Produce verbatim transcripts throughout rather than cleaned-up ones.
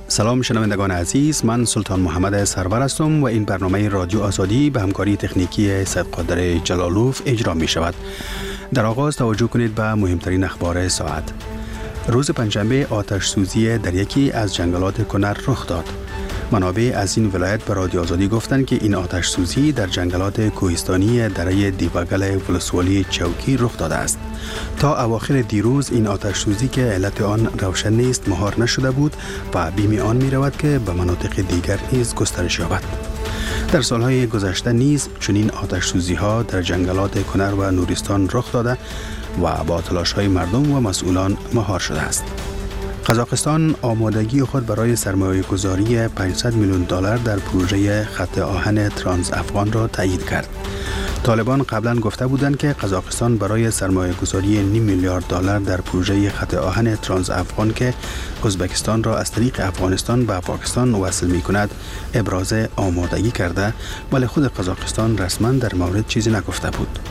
سلام شنوندگان عزیز، من سلطان محمد سرور هستم و این برنامه رادیو آزادی به همکاری تکنیکی سیدقادر جلالوف اجرا می شود. در آغاز توجه کنید به مهمترین اخبار ساعت. روز پنجشنبه آتش سوزی در یکی از جنگلات کنر رخ داد. منابع از این ولایت به رادیو آزادی گفتند که این آتش سوزی در جنگلات کوهستانی دره دیوگل ولسوالی چوکی رخ داده است. تا اواخر دیروز این آتش سوزی که علت آن روشن نیست مهار نشده بود و بیم آن می رود که به مناطق دیگر نیز گسترش یابد. در سالهای گذشته نیز چنین آتش سوزی ها در جنگلات کنر و نورستان رخ داده و با تلاش های مردم و مسئولان مهار شده است. قزاقستان آمادگی خود برای سرمایه گذاری پانصد میلیون دلار در پروژه خط آهن ترانس افغان را تایید کرد. طالبان قبلا گفته بودند که قزاقستان برای سرمایه گذاری نیم میلیارد دلار در پروژه خط آهن ترانس افغان که ازبکستان را از طریق افغانستان به پاکستان وصل می کند ابراز آمادگی کرده، ولی خود قزاقستان رسما در مورد چیزی نگفته بود.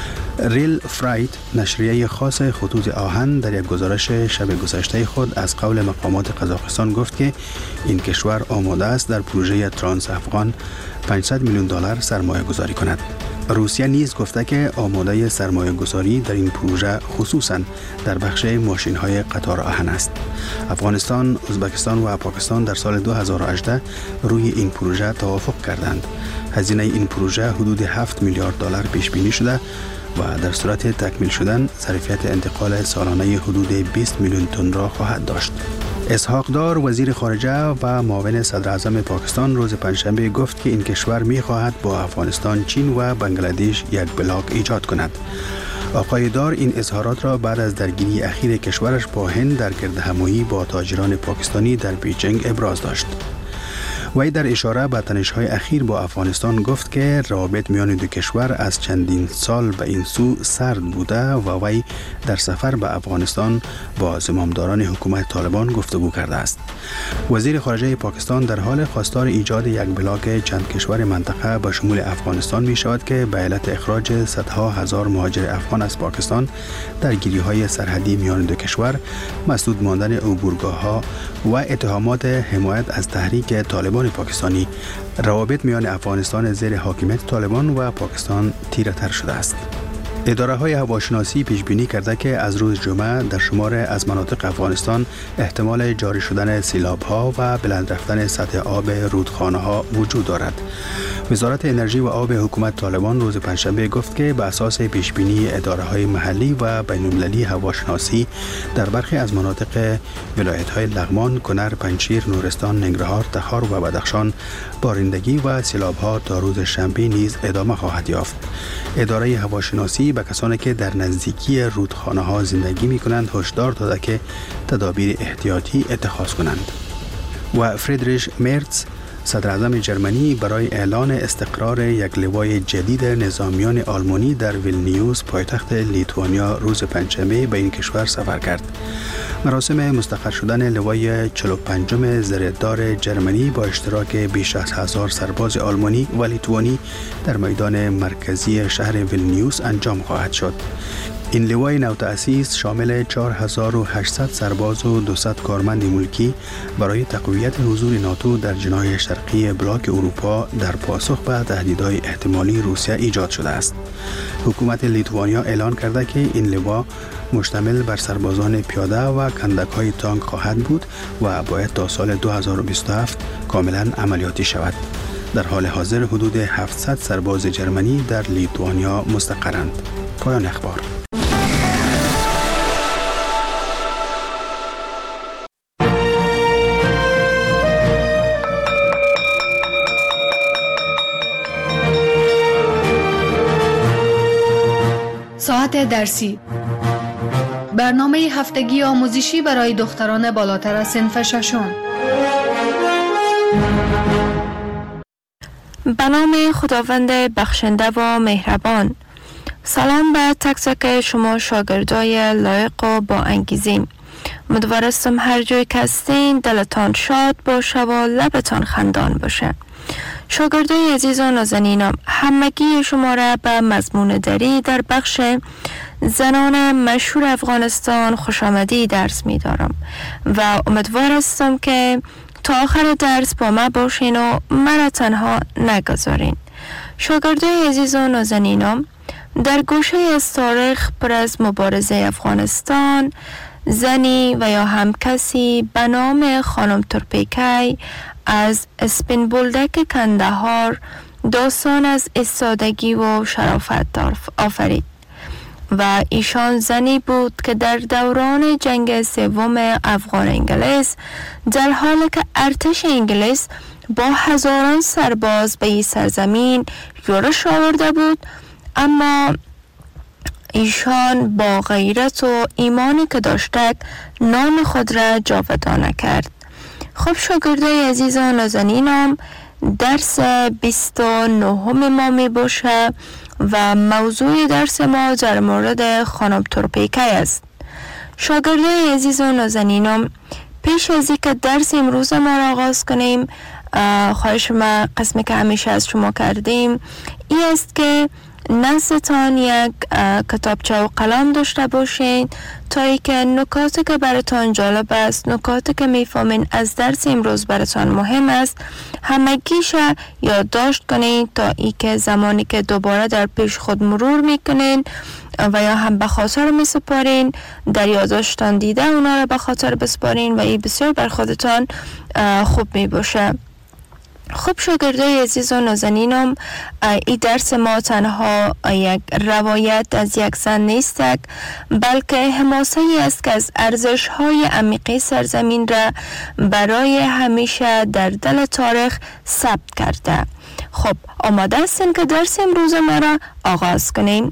ریل فرایت نشریه خاص خطوط آهن در یک گزارش شب گذشته خود از قول مقامات قزاقستان گفت که این کشور آماده است در پروژه ترانس افغان پانصد میلیون دلار سرمایه گذاری کند. روسیه نیز گفته که آماده سرمایه گذاری در این پروژه خصوصاً در بخش ماشین های قطار آهن است. افغانستان، ازبکستان و پاکستان در سال دو هزار و هجده روی این پروژه توافق کردند. هزینه این پروژه حدود هفت میلیارد دلار پیش بینی شده و در صورت تکمیل شدن ظرفیت انتقال سالانه حدود بیست میلیون تن را خواهد داشت. اسحاق دار وزیر خارجه و معاون صدر اعظم پاکستان روز پنجشنبه گفت که این کشور می خواهد با افغانستان، چین و بنگلادش یک بلاک ایجاد کند. آقای دار این اظهارات را بعد از درگیری اخیر کشورش با هند در گردهمایی با تاجران پاکستانی در بیجینگ ابراز داشت. وی در اشاره به تنش‌های اخیر با افغانستان گفت که روابط میان دو کشور از چندین سال به این سو سرد بوده و وی در سفر به افغانستان با زمامداران حکومت طالبان گفتگو کرده است. وزیر خارجه پاکستان در حال خواستار ایجاد یک بلاک چند کشور منطقه به شمول افغانستان می شود که به علت اخراج صدها هزار مهاجر افغان از پاکستان درگیری‌های سرحدی میان دو کشور، مسدود ماندن عبورگاه‌ها و اتهامات حمایت از تحریک طالبان پاکستانی، روابط میان افغانستان زیر حاکمیت طالبان و پاکستان تیره تر شده است. اداره های هواشناسی پیش بینی کرده که از روز جمعه در شمار از مناطق افغانستان احتمال جاری شدن سیلاب ها و بلند رفتن سطح آب رودخانه ها وجود دارد. وزارت انرژی و آب حکومت طالبان روز پنجشنبه گفت که به اساس پیش بینی اداره های محلی و بین المللی هواشناسی در برخی از مناطق ولایت های لغمان، کنر، پنجشیر، نورستان، ننگرهار، تخار و بدخشان بارندگی و سیلاب ها تا روز شنبه نیز ادامه خواهد یافت. اداره هواشناسی به کسانی که در نزدیکی رودخانه ها زندگی می کنند هشدار داده که تدابیر احتیاطی اتخاذ کنند. و فریدریش مرتز صدر اعظم جرمنی برای اعلان استقرار یک لوای جدید نظامیان آلمانی در ویلنیوس پایتخت لیتوانیا روز پنجشنبه به این کشور سفر کرد. مراسم مستقر شدن لوای چهل و پنجم زرهدار جرمنی با اشتراک بیش از هزار سرباز آلمانی و لیتوانی در میدان مرکزی شهر ویلنیوس انجام خواهد شد. این لوای نوتأسیس شامل چهار هزار و هشتصد سرباز و دویست کارمند ملکی برای تقویت حضور ناتو در جناح شرقی بلاک اروپا در پاسخ به تهدیدهای احتمالی روسیه ایجاد شده است. حکومت لیتوانیا اعلان کرده که این لوا مشتمل بر سربازان پیاده و کندک‌های تانک خواهد بود و باید تا سال دو هزار و بیست و هفت کاملا عملیاتی شود. در حال حاضر حدود هفتصد سرباز جرمنی در لیتوانیا مستقرند. پایان اخبار. ساعت درسی، برنامه هفتگی آموزشی برای دختران بالاتر از صنف ششم. به نام خداوند بخشنده و مهربان. سلام به تک تک شما شاگردای لایق و با انگیزیم. امیدوارم هر جای که هستین دلتان شاد باشه و لبتان خندان باشه. شاگردای عزیز و نازنینم، همگی شما را به مضمون دری در بخش زنان مشهور افغانستان خوش آمدی درس می دارم و امیدوار هستم که تا آخر درس با ما باشین و مرا تنها نگذارین. شاگردای عزیز و نازنینم، در گوشه از تاریخ پر از مبارزه افغانستان، زنی و یا هم کسی به نام خانم تورپیکی از اسپین بولدک کندهار داستان از ایستادگی و شرافت آفرید و ایشان زنی بود که در دوران جنگ سوم افغان انگلیس در حالی که ارتش انگلیس با هزاران سرباز به این سرزمین یورش آورده بود، اما ایشان با غیرت و ایمانی که داشتند نام خود را جاودانه کرد. خب شاگردای عزیز و نازنینم، درس بیست و نهم ما می باشه و موضوع درس ما در مورد خانم تورپیکی است. شاگردای عزیز و نازنینم، پیش از اینکه درس امروز ما را آغاز کنیم، خواهش ما قسمی که همیشه از شما کردیم این است که نزدتان یک کتابچه و قلم داشته باشین تا ای که نکاتی که براتان جالب است، نکاتی که میفهمین از درس امروز براتان مهم است، همگیش یادداشت کنین تا ای که زمانی که دوباره در پیش خود مرور میکنین و یا هم به خاطر میسپارین، در یادداشتان دیده اونا را به خاطر بسپارین و این بسیار بر خودتان خوب میباشه. خب شاگردای عزیز و نازنینم، این درس ما تنها یک روایت از یک زن نیست، بلکه حماسه ای است که از ارزش های عمیقی سرزمین را برای همیشه در دل تاریخ ثبت کرده. خب آماده هستین که درس امروز ما را آغاز کنیم؟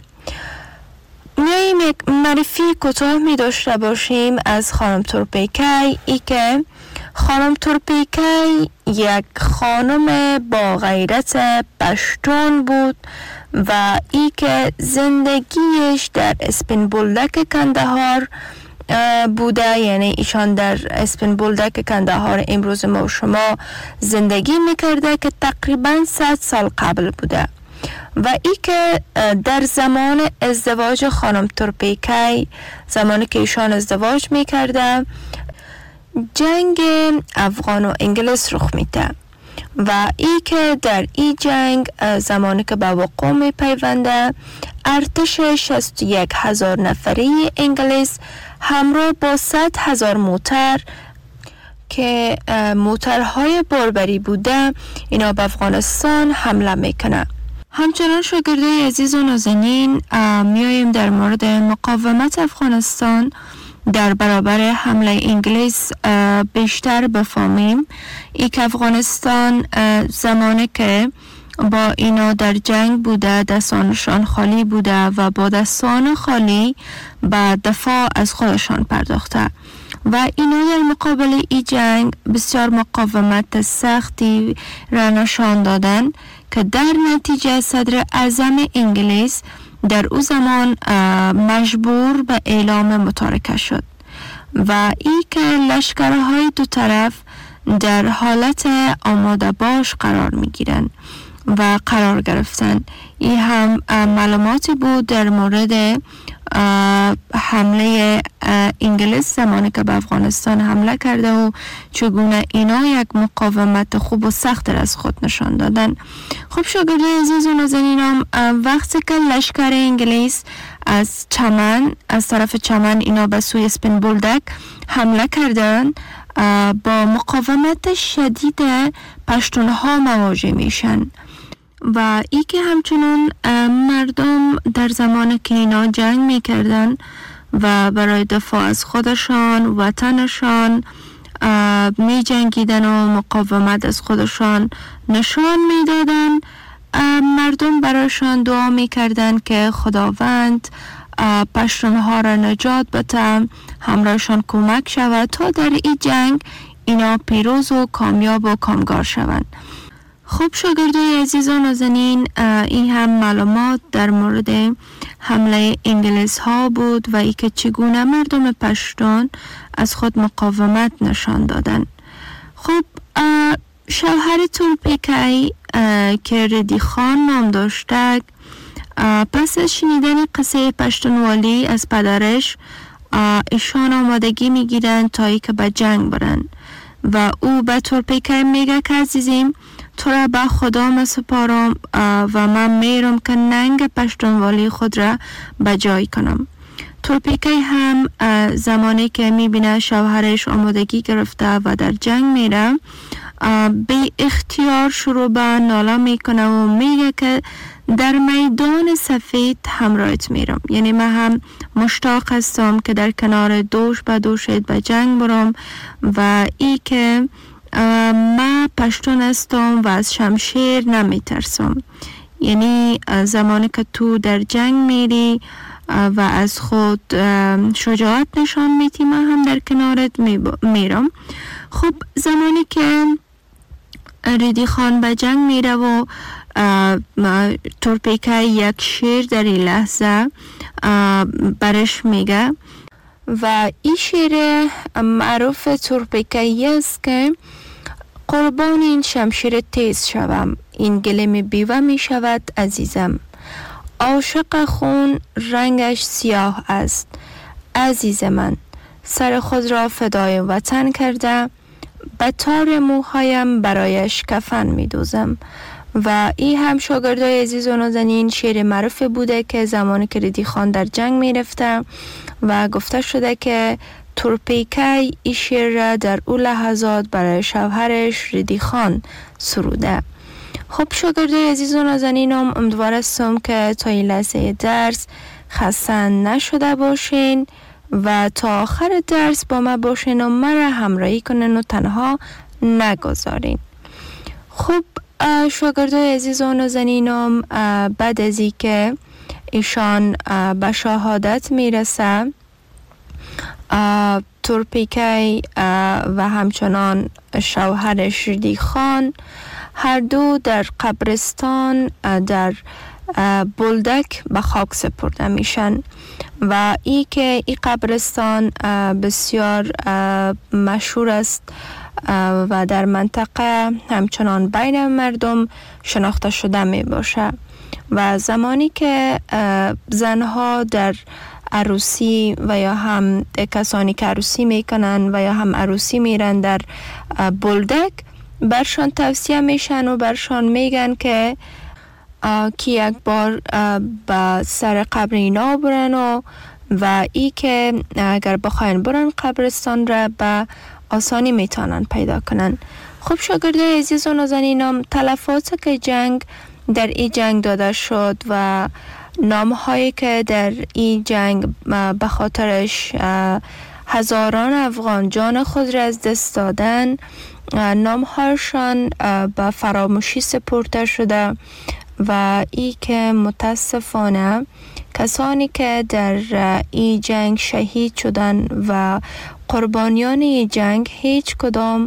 میاییم یک معرفی کوتاه می داشته باشیم از خانم تورپیکی. ای که خانم تورپیکی یک خانم با غیرت پشتون بود و ای که زندگیش در اسپین بولدک کندهار بوده، یعنی ایشان در اسپین بولدک کندهار امروز ما و شما زندگی میکرده که تقریبا صد سال قبل بوده و ای که در زمان ازدواج خانم تورپیکی، زمانی که ایشان ازدواج میکرده، جنگ افغان و انگلیس رخ میده و ای که در این جنگ زمانی که به وقوع می پیونده، ارتش شصت و یک هزار نفری انگلیس همراه با صد هزار موتر که موترهای باربری بوده اینا به افغانستان حمله میکنه. همچنان شاگردای عزیز و نازنین، میاییم در مورد مقاومت افغانستان در برابر حمله انگلیس بیشتر بفهمیم. ای که افغانستان زمانی که با اینا در جنگ بوده، دستانشان خالی بوده و با دستان خالی به دفاع از خودشان پرداخته و اینا در مقابل ای جنگ بسیار مقاومت سختی را نشان دادن که در نتیجه صدر اعظم انگلیس در او زمان مجبور به اعلام متارکه شد و ای که لشکرهای دو طرف در حالت آماده باش قرار می گیرن و قرار گرفتن. این هم معلوماتی بود در مورد حمله انگلیس زمانی که به افغانستان حمله کرده و چگونه اینا یک مقاومت خوب و سخت از خود نشان دادن. خب شاگردای عزیز و نازنینم، وقتی که لشکر انگلیس از چمن، از طرف چمن اینا به سوی اسپین بولدک حمله کردن، با مقاومت شدید پشتونها مواجه میشن و ای که همچنان مردم در زمان که اینا جنگ میکردن و برای دفاع از خودشان، وطنشان می جنگیدن و مقاومت از خودشان نشان میدادن، مردم برایشان دعا میکردن که خداوند پشتونها را نجات بده، همراهشان کمک شود تا در این جنگ اینا پیروز و کامیاب و کامگار شوند. خب شاگردای عزیز و نازنین، این هم معلومات در مورد حمله انگلیس ها بود و ای که چگونه مردم پشتون از خود مقاومت نشان دادن. خب شوهر تورپیکی که ردی خان نام داشته، پس از شنیدن قصه پشتونوالی از پدرش، ایشان آمادگی میگیرن تا ای که به جنگ برن و او به تورپیکای میگه که عزیزیم تو را به خدا مسپارم و من میرم که ننگ پشتونوالی خود را به جای کنم. تورپیکای هم زمانی که میبینه شوهرش آمادگی گرفته و در جنگ میره به اختیار شروع به ناله میکنه و میگه که در میدان سفید همراهت میرم، یعنی من هم مشتاق هستم که در کنار دوش به دوشت به جنگ برم و ای که من پشتون هستم و از شمشیر نمیترسم. یعنی زمانی که تو در جنگ میری و از خود شجاعت نشان میدی من هم در کنارت میرم. خب زمانی که ریدی خان به جنگ میره و تورپیکای یک شعر در این لحظه برش میگه و این شعر معروف تورپیکایی است که قربان این شمشیر تیز شوم، این گلیم بیوه می شود عزیزم. عاشق خون رنگش سیاه است، عزیز من سر خود را فدای وطن کرده، به تار موهایم برایش کفن می دوزم. و این هم شاگردای عزیز و نازنین شعر معروف بوده که زمانی که ریدی خان در جنگ می رفته و گفته شده که تورپیکای این شعر را در او لحظات برای شوهرش ریدی خان سروده. خب شاگردای عزیز و نازنینم، امیدوار هستم که تا این لحظه درس خسته نشده باشین و تا آخر درس با ما باشین و مرا همراهی کنین و تنها نگذارین. خب شاگردای عزیز و نازنینم، بعد از این که ایشان به شهادت میرسه، تورپیکای و همچنان شوهرش ریدی خان هر دو در قبرستان در بولدک به خاک سپرده میشن و ای که این قبرستان بسیار مشهور است و در منطقه همچنان بین مردم شناخته شده می باشه. و زمانی که زنها در عروسی و یا هم کسانی که عروسی میکنن و یا هم عروسی میرن در بولدک برشان توصیه میشن و برشان میگن که که یک بار به سر قبر اینا برن و و ای که اگر بخواین برن قبرستان را به آسانی میتونن پیدا کنن. خب شاگردای عزیز و نازنینم، تلفات که جنگ در این جنگ داده شد و نامهایی که در این جنگ به خاطرش هزاران افغان جان خود را از دست دادن، نامهایشان به فراموشی سپرده شده و ای که متاسفانه کسانی که در این جنگ شهید شدن و قربانیان این جنگ هیچ کدام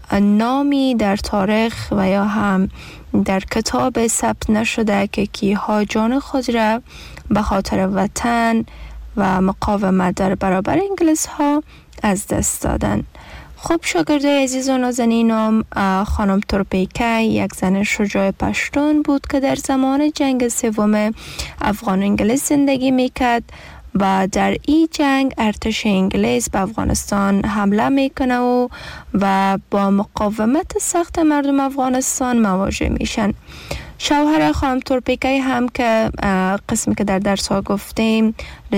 نامی در تاریخ و یا هم در کتاب ثبت نشده که کیها جان خود را به خاطر وطن و مقاومت در برابر انگلیس ها از دست دادن. خب شاگردای عزیز و نازنینم، خانم تورپیکای یک زن شجاع پشتون بود که در زمان جنگ سوم افغان انگلیس زندگی میکرد و در این جنگ ارتش انگلیس به افغانستان حمله میکنه و و با مقاومت سخت مردم افغانستان مواجه میشن. شوهر خانم تورپیکای هم که قسمی که در درس ها گفتیم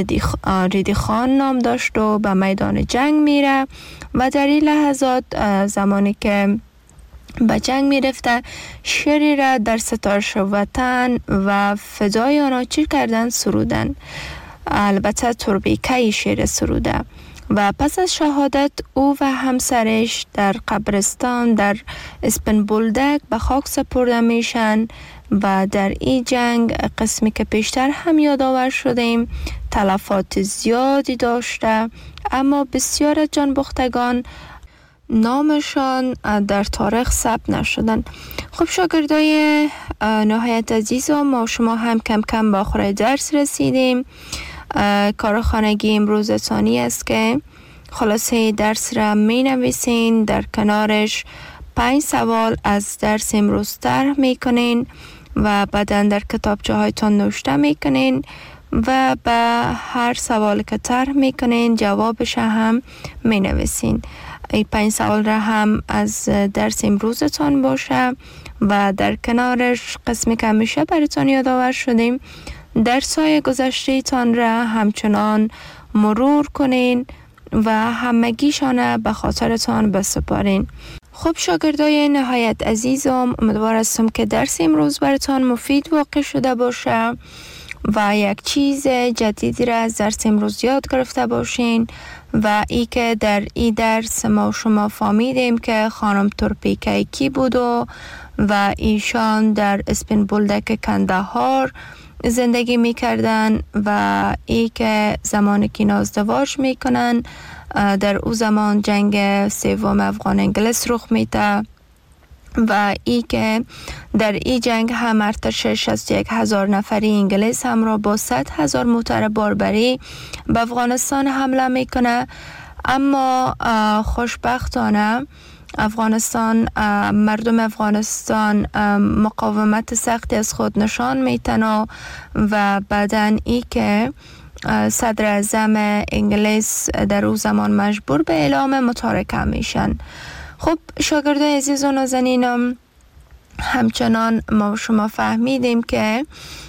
ریدی خان نام داشت و به میدان جنگ میره و در این لحظات زمانی که به جنگ میرفته شعری را در ستارش وطن و فدای آنها چی کردن سرودن. البته تورپیکای شعر سروده و پس از شهادت او و همسرش در قبرستان در اسپن بولدک به خاک سپرده میشن و در این جنگ قسمی که پیشتر هم یادآور شدیم تلفات زیادی داشته، اما بسیار از جانباختگان نامشان در تاریخ ثبت نشدن. خب شاگردای نهایت عزیز و ما شما هم کم کم به آخر درس رسیدیم. کار خانگی امروز ثانی است که خلاصه درس را می نویسین، در کنارش پنج سوال از درس امروز طرح می کنین و بعداً در کتابچه هایتان نوشته می کنین و به هر سوال که طرح می کنین جوابش هم می نویسین. این پنج سوال را هم از درس امروزتان باشه و در کنارش قسمی که همیشه براتان یادآور شدیم درس‌های گذشته تان را همچنان مرور کنین و همگیشان به خاطرتان بسپارین. خب شاگردای نهایت عزیزم، امیدوار هستم که درس امروز براتان مفید واقع شده باشه و یک چیز جدیدی را از درس امروز یاد گرفته باشین و ای که در این درس ما شما فهمیدیم که خانم تورپیکه کی بود و, و ایشان در اسپین بولدک کندهار زندگی میکردن و ای که زمانی که اینا ازدواج میکنن در او زمان جنگ سوم افغان انگلیس رخ میده و ای که در این جنگ هم ارتش شصت و یک هزار نفری انگلیس همراه با صد هزار موتر باربری به افغانستان حمله میکنه. اما خوشبختانه افغانستان مردم افغانستان مقاومت سختی از خود نشان میتن و بعدن ای که صدر اعظم انگلیس در او زمان مجبور به اعلام متارکه میشن. خب شاگردای عزیز و نازنینم، همچنان ما شما فهمیدیم که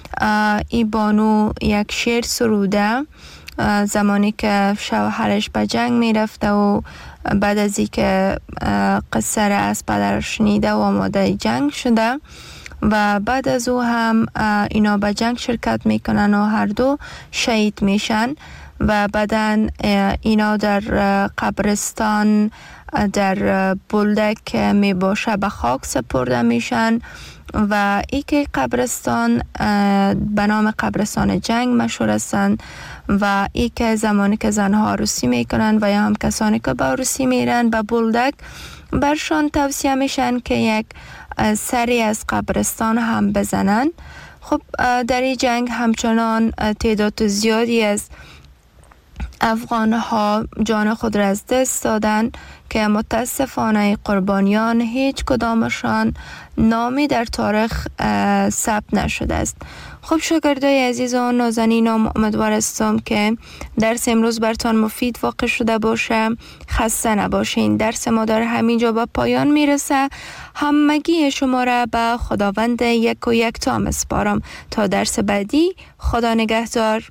ای بانو یک شعر سروده زمانی که شوهرش به جنگ میرفته و بعد از ای که قصه را از پدرش شنیده و آماده جنگ شده و بعد از او هم اینا به جنگ شرکت میکنن و هر دو شهید میشن و بعدن اینا در قبرستان در بولدک می باشه به خاک سپرده میشن و ای که قبرستان به نام قبرستان جنگ مشهور هستند و ای که زمانی که زنها عروسی میکنن و یا هم کسانی که به عروسی میرن به بولدک برشان توصیه میشن که یک سری از قبرستان هم بزنن. خب در این جنگ همچنان تعداد زیادی از افغان ها جان خود را از دست دادن که متاسفانه قربانیان هیچ کدامشان نامی در تاریخ ثبت نشده است. خب شاگردای عزیز و نازنینم، امیدوار هستم که درس امروز برتان مفید واقع شده باشه. خسته نباشین. درس ما در همینجا به پایان میرسه. همگی شما را به خداوند یک و یک تا میسپارم تا درس بعدی. خدا نگهدار.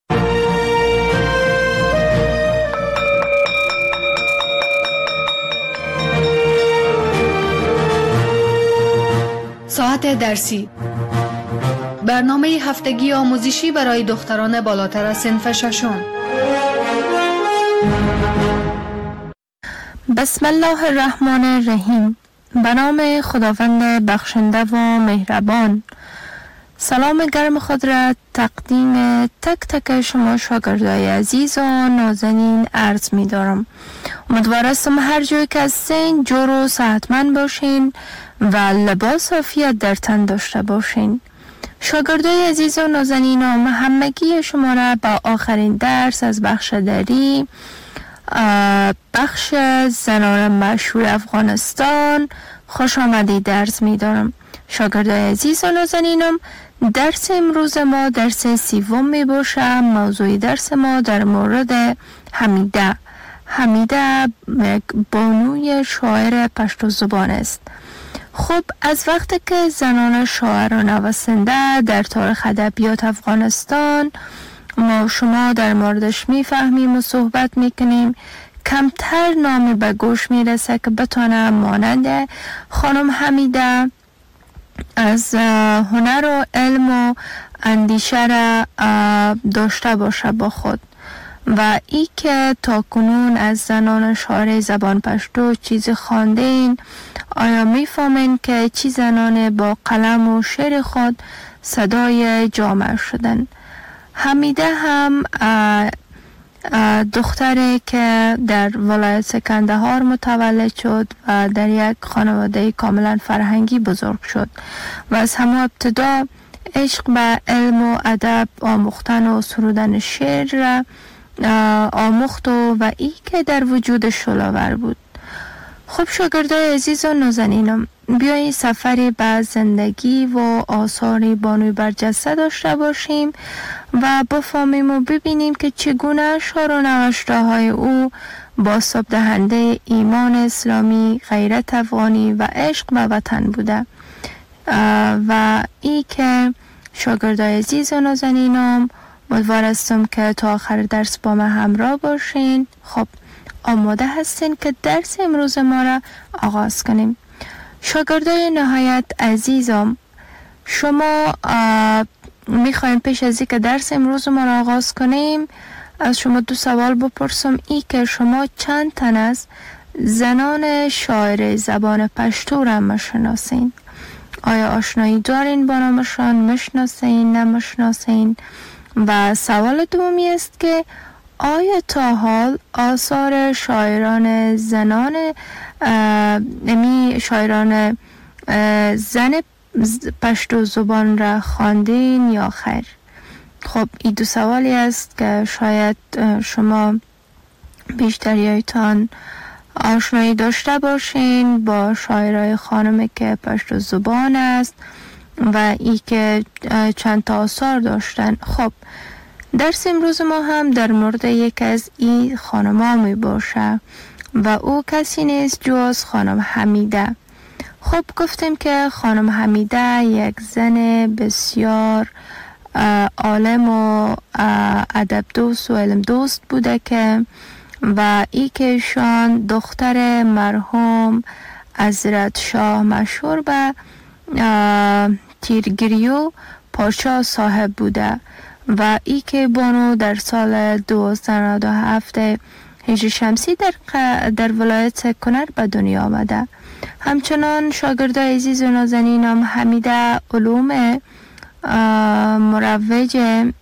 ساعت درسی، برنامه هفتگی آموزشی برای دختران بالاتر از صنف ششم. بسم الله الرحمن الرحیم. به نام خداوند بخشنده و مهربان. سلام گرم خود را تقدیم تک تک شما شاگردای عزیز و نازنین عرض می دارم. امیدوار هستم هر جای که هستین جور و صحتمند باشین و لباس عافیت در تن داشته باشین. شاگردای عزیز و نازنینم، همگی شما را به آخرین درس از بخش دری بخش زنان مشهور افغانستان خوش آمدید درس می دارم. شاگردای عزیز و نازنینم، درس امروز ما درس سوم می باشه. موضوع درس ما در مورد حمیده حمیده یک بانوی شاعر پشتو زبان است. خب از وقتی که زنان شاعر و نویسنده در تاریخ ادبیات افغانستان ما شما در موردش میفهمیم و صحبت میکنیم، کمتر نامی به گوش میرسه که بتونه مانند خانم حمیده از هنر و علم و اندیشه را داشته باشه با خود و ای که تا کنون از زنان شاعر زبان پشتو چیز خواندین، آیا میفهمین که چی زنان با قلم و شعر خود صدای جامعه شدن؟ حمیده هم دختری که در ولایت کندهار متولد شد و در یک خانواده کاملا فرهنگی بزرگ شد و از همه ابتدا عشق به علم و ادب آموختن و سرودن شعر را آموخت و, و ای که در وجود شلاور بود. خب شاگردای عزیز و نازنینم، بیایید سفری به زندگی و آثار بانوی برجسته داشته باشیم و بفهمیم و ببینیم که چگونه اشعار و نوشته های او بازتاب دهنده ایمان اسلامی، غیرت افغانی و عشق به وطن بوده. و ای که شاگردای عزیز و نازنینم، امیدوار هستم که تا آخر درس با من همراه باشین. خب آماده هستین که درس امروز ما را آغاز کنیم؟ شاگردای نهایت عزیزم، شما میخوایم پیش از اینکه درس امروز ما را آغاز کنیم از شما دو سوال بپرسم. ای که شما چند تن از زنان شاعر زبان پشتو را میشناسین؟ آیا آشنایی دارین با نامشان؟ میشناسین؟ نمیشناسین؟ و سوال دومی است که آیا تا حال آثار شاعران زنان امی شاعران زن پشتو زبان را خواندین یا خیر؟ خب این دو سوالی است که شاید شما بیشتریایتان آشنایی داشته باشین با شاعرای خانم که پشتو زبان است و ای که چند تا آثار داشتن. خب درس امروز ما هم در مورد یک از این خانم‌ها می باشه و او کسی نیست جز خانم حمیده. خب گفتیم که خانم حمیده یک زن بسیار عالم و ادب دوست و علم دوست بوده که و ای که ایشان دختر مرحوم حضرت شاه مشهور به تیرگریو پاشا صاحب بوده و ای که بانو در سال دو هزار و نود و هفت هجری شمسی در, در ولایت کنر به دنیا آمده. همچنان شاگردای عزیز و نازنینم، حمیده علوم مروج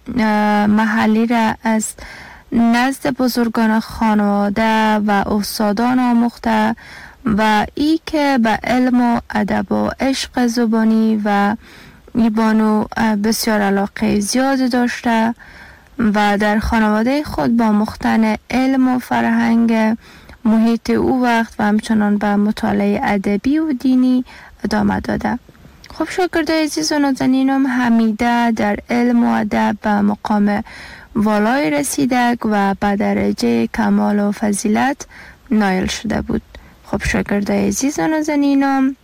محلی را از نزد بزرگان خانواده و استادان آموخته و ای که به علم و ادب و عشق زبانی و ای بانو بسیار علاقه زیاد داشته و در خانواده خود با مختن علم و فرهنگ محیط او وقت و همچنان به مطالعه ادبی و دینی ادامه داده. خب شاگردای عزیز و نازنینم، حمیده در علم و ادب به مقام والای رسیده و به درجه کمال و فضیلت نایل شده بود. خب شاگردای عزیز و نازنینم،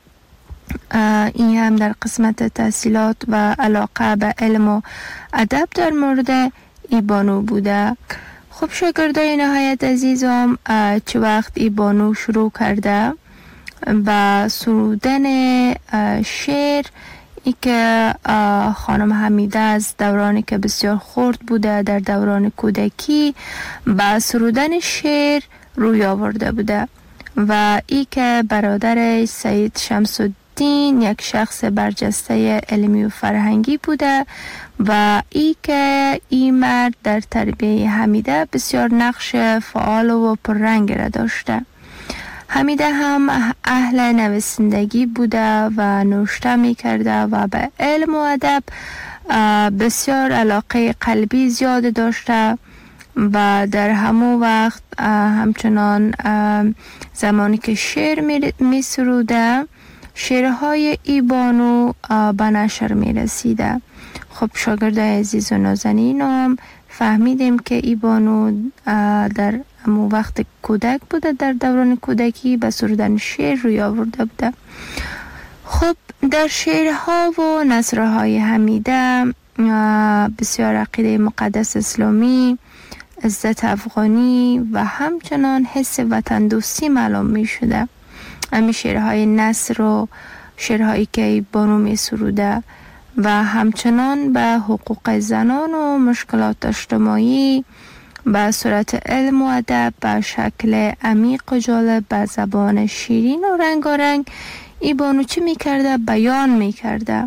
این هم در قسمت تحصیلات و علاقه به علم و ادب در مورد ای بانو بوده. خب شاگردای نهایت عزیزم، چه وقت ای بانو شروع کرده و سرودن شعر، ای که خانم حمیده از دورانی که بسیار خرد بوده در دوران کودکی با سرودن شعر روی آورده بوده و ای که برادر سید شمس الدین یک شخص برجسته علمی و فرهنگی بوده و ای که این مرد در تربیه حمیده بسیار نقش فعال و پررنگ را داشته. حمیده هم اهل نویسندگی بوده و نوشته می کرده و به علم و ادب بسیار علاقه قلبی زیاد داشته و در همون وقت همچنان زمانی که شعر می سروده، شعرهای ای بانو به نشر می رسیده. خب شاگردای عزیز و نازنینم، فهمیدیم که ای بانو در همون وقت کودک بوده، در دوران کودکی به سرودن شعر روی آورده بوده. خب در شعرها و نثرهای حمیده بسیار عقیده مقدس اسلامی، عزت افغانی و همچنان حس وطن دوستی معلوم می شده. همین شعرهای نثر و شعرهایی که بانو می سروده و همچنان به حقوق زنان و مشکلات اجتماعی به صورت علم و ادب به شکل عمیق و جالب به زبان شیرین و رنگارنگ ای بانو چی می کرده؟ بیان می کرده.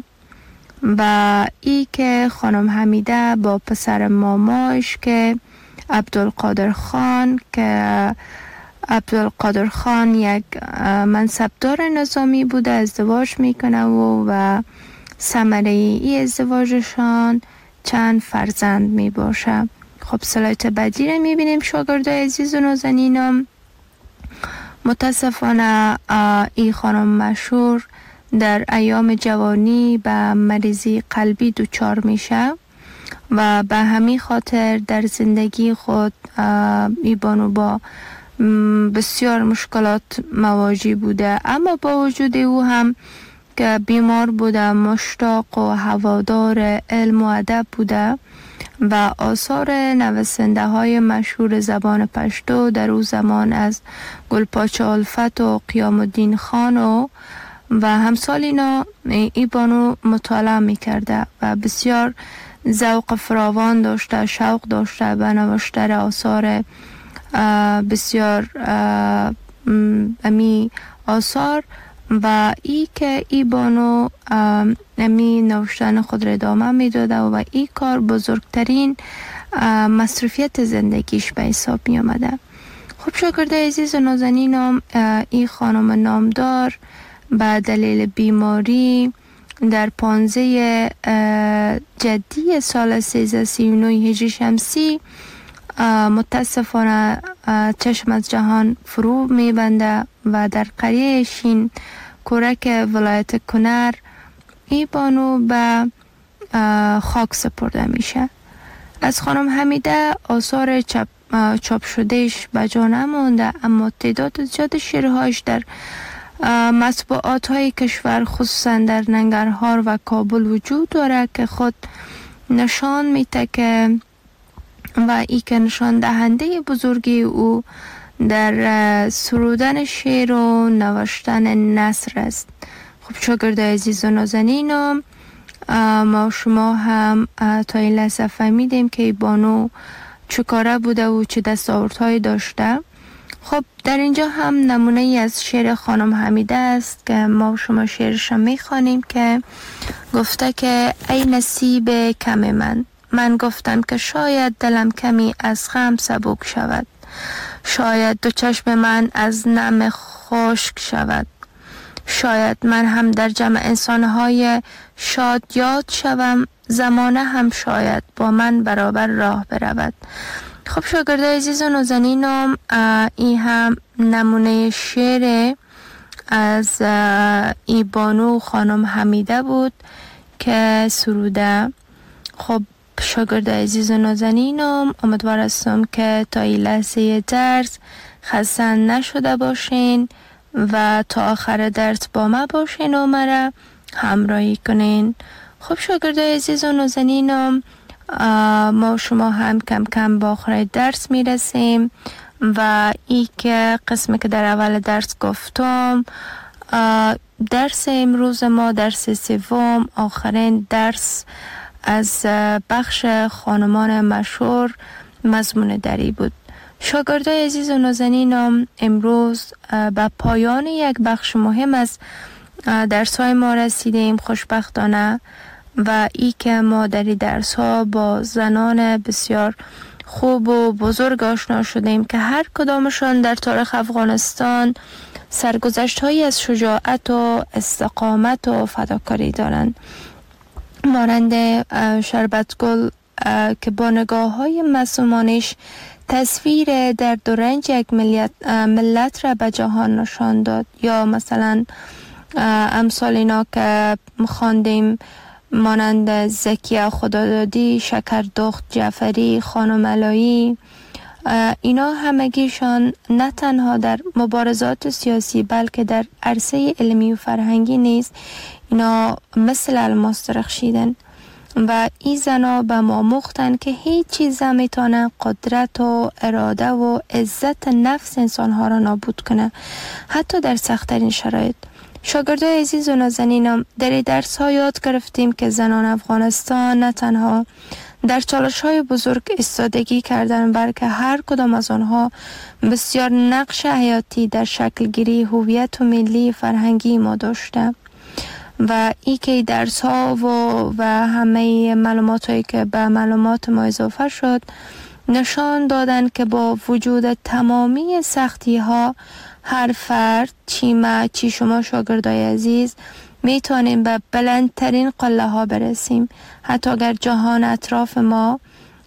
و ای که خانم حمیده با پسر ماماش که عبدالقادر خان که عبدالقادر خان یک منصبدار نظامی بوده ازدواج میکنه و و ثمره ای ازدواجشان چند فرزند می باشه. خب سلایت بعدی رو میبینیم شاگردای عزیز و نازنینم. متاسفانه این خانم مشهور در ایام جوانی به مریضی قلبی دچار میشه و به همین خاطر در زندگی خود ای بانو با بسیار مشکلات مواجه بوده، اما با وجود او هم که بیمار بوده مشتاق و هوادار علم و ادب بوده و آثار نویسنده های مشهور زبان پشتو در او زمان از گلپاچه الفت و قیام الدین خان و و همسال اینا ای بانو مطالعه می کرده و بسیار ذوق فراوان داشته، شوق داشته به نوشتن آثار بسیار امی آثار و ای که ای بانو امی نوشتن خود را ادامه می داده و ای کار بزرگترین مصروفیت زندگیش به حساب می آمده. خب شاگرده عزیز و نازنینم، ای خانم نامدار به دلیل بیماری در پانزده جدی سال سیزده سی و نه هجری شمسی متاسفانه چشم از جهان فرو می بنده و در قریه شین کورک ولایت کنر ای بانو به خاک سپرده میشه. از خانم حمیده آثار چاپ, چاپ شدهش به جا نمونده، اما تعداد زیاد شعرهایش در مطبوعات های کشور خصوصا در ننگرهار و کابل وجود داره که خود نشان میده که و ای که نشان دهنده بزرگی او در سرودن شعر و نوشتن نثر است. خب شاگرد عزیز و نازنینم، ما شما هم تا این لحظه فهمیدیم که بانو چه کاره بوده و چه دستاوردهایی داشته. خب در اینجا هم نمونه ای از شعر خانم حمیده است که ما شما شعرش هم میخوانیم که گفته که ای نصیب کم من، من گفتم که شاید دلم کمی از غم سبک شود، شاید دو چشم من از نم خشک شود، شاید من هم در جمع انسانهای شاد یاد شوم، زمانه هم شاید با من برابر راه برود. خب شاگرده عزیز و نازنینم، این هم نمونه شعر از ای بانو خانم حمیده بود که سروده. خب شاگرد عزیز و نازنینم، امیدوار هستم که تا این لحظه درس خسته نشده باشین و تا آخر درس با ما باشین و مرا همراهی کنین. خب شاگرد عزیز و نازنینم، ما شما هم کم کم با آخر درس میرسیم و ای که قسمی که در اول درس گفتم، درس امروز ما درس سوم، آخرین درس از بخش خانمان مشهور مضمون دری بود. شاگردای عزیز و نازنینم، امروز به پایان یک بخش مهم از درس های ما رسیدیم خوشبختانه و ای که ما در این درس ها با زنان بسیار خوب و بزرگ آشنا شدیم که هر کدامشان در تاریخ افغانستان سرگذشت هایی از شجاعت و استقامت و فداکاری دارند، مانند شربتگل که با نگاه های معصومانش تصویر درد و رنج یک ملت, ملت را به جهان نشان داد، یا مثلا امثال اینا که خواندیم مانند زکیه خدادادی، شکردخت جعفری، خانم علایی، اینا همگیشان نه تنها در مبارزات سیاسی بلکه در عرصه علمی و فرهنگی نیز اینا مثل الماس درخشیدن و این زنا به ما مختن که هیچ چیز نمیتونه قدرت و اراده و عزت نفس انسانها را نابود کنه، حتی در سخت‌ترین شرایط. شاگردای عزیز و نازنینم، در درس ها یاد گرفتیم که زنان افغانستان نه تنها در چالش های بزرگ ایستادگی کردن بلکه هر کدام از آنها بسیار نقش حیاتی در شکل گیری هویت و ملی فرهنگی ما داشته و ای که درس ها و, و همه معلومات هایی که به معلومات ما اضافه شد نشان دادن که با وجود تمامی سختی ها هر فرد چی ما چی شما شاگردای عزیز میتونیم به بلندترین قله ها برسیم، حتی اگر جهان اطراف ما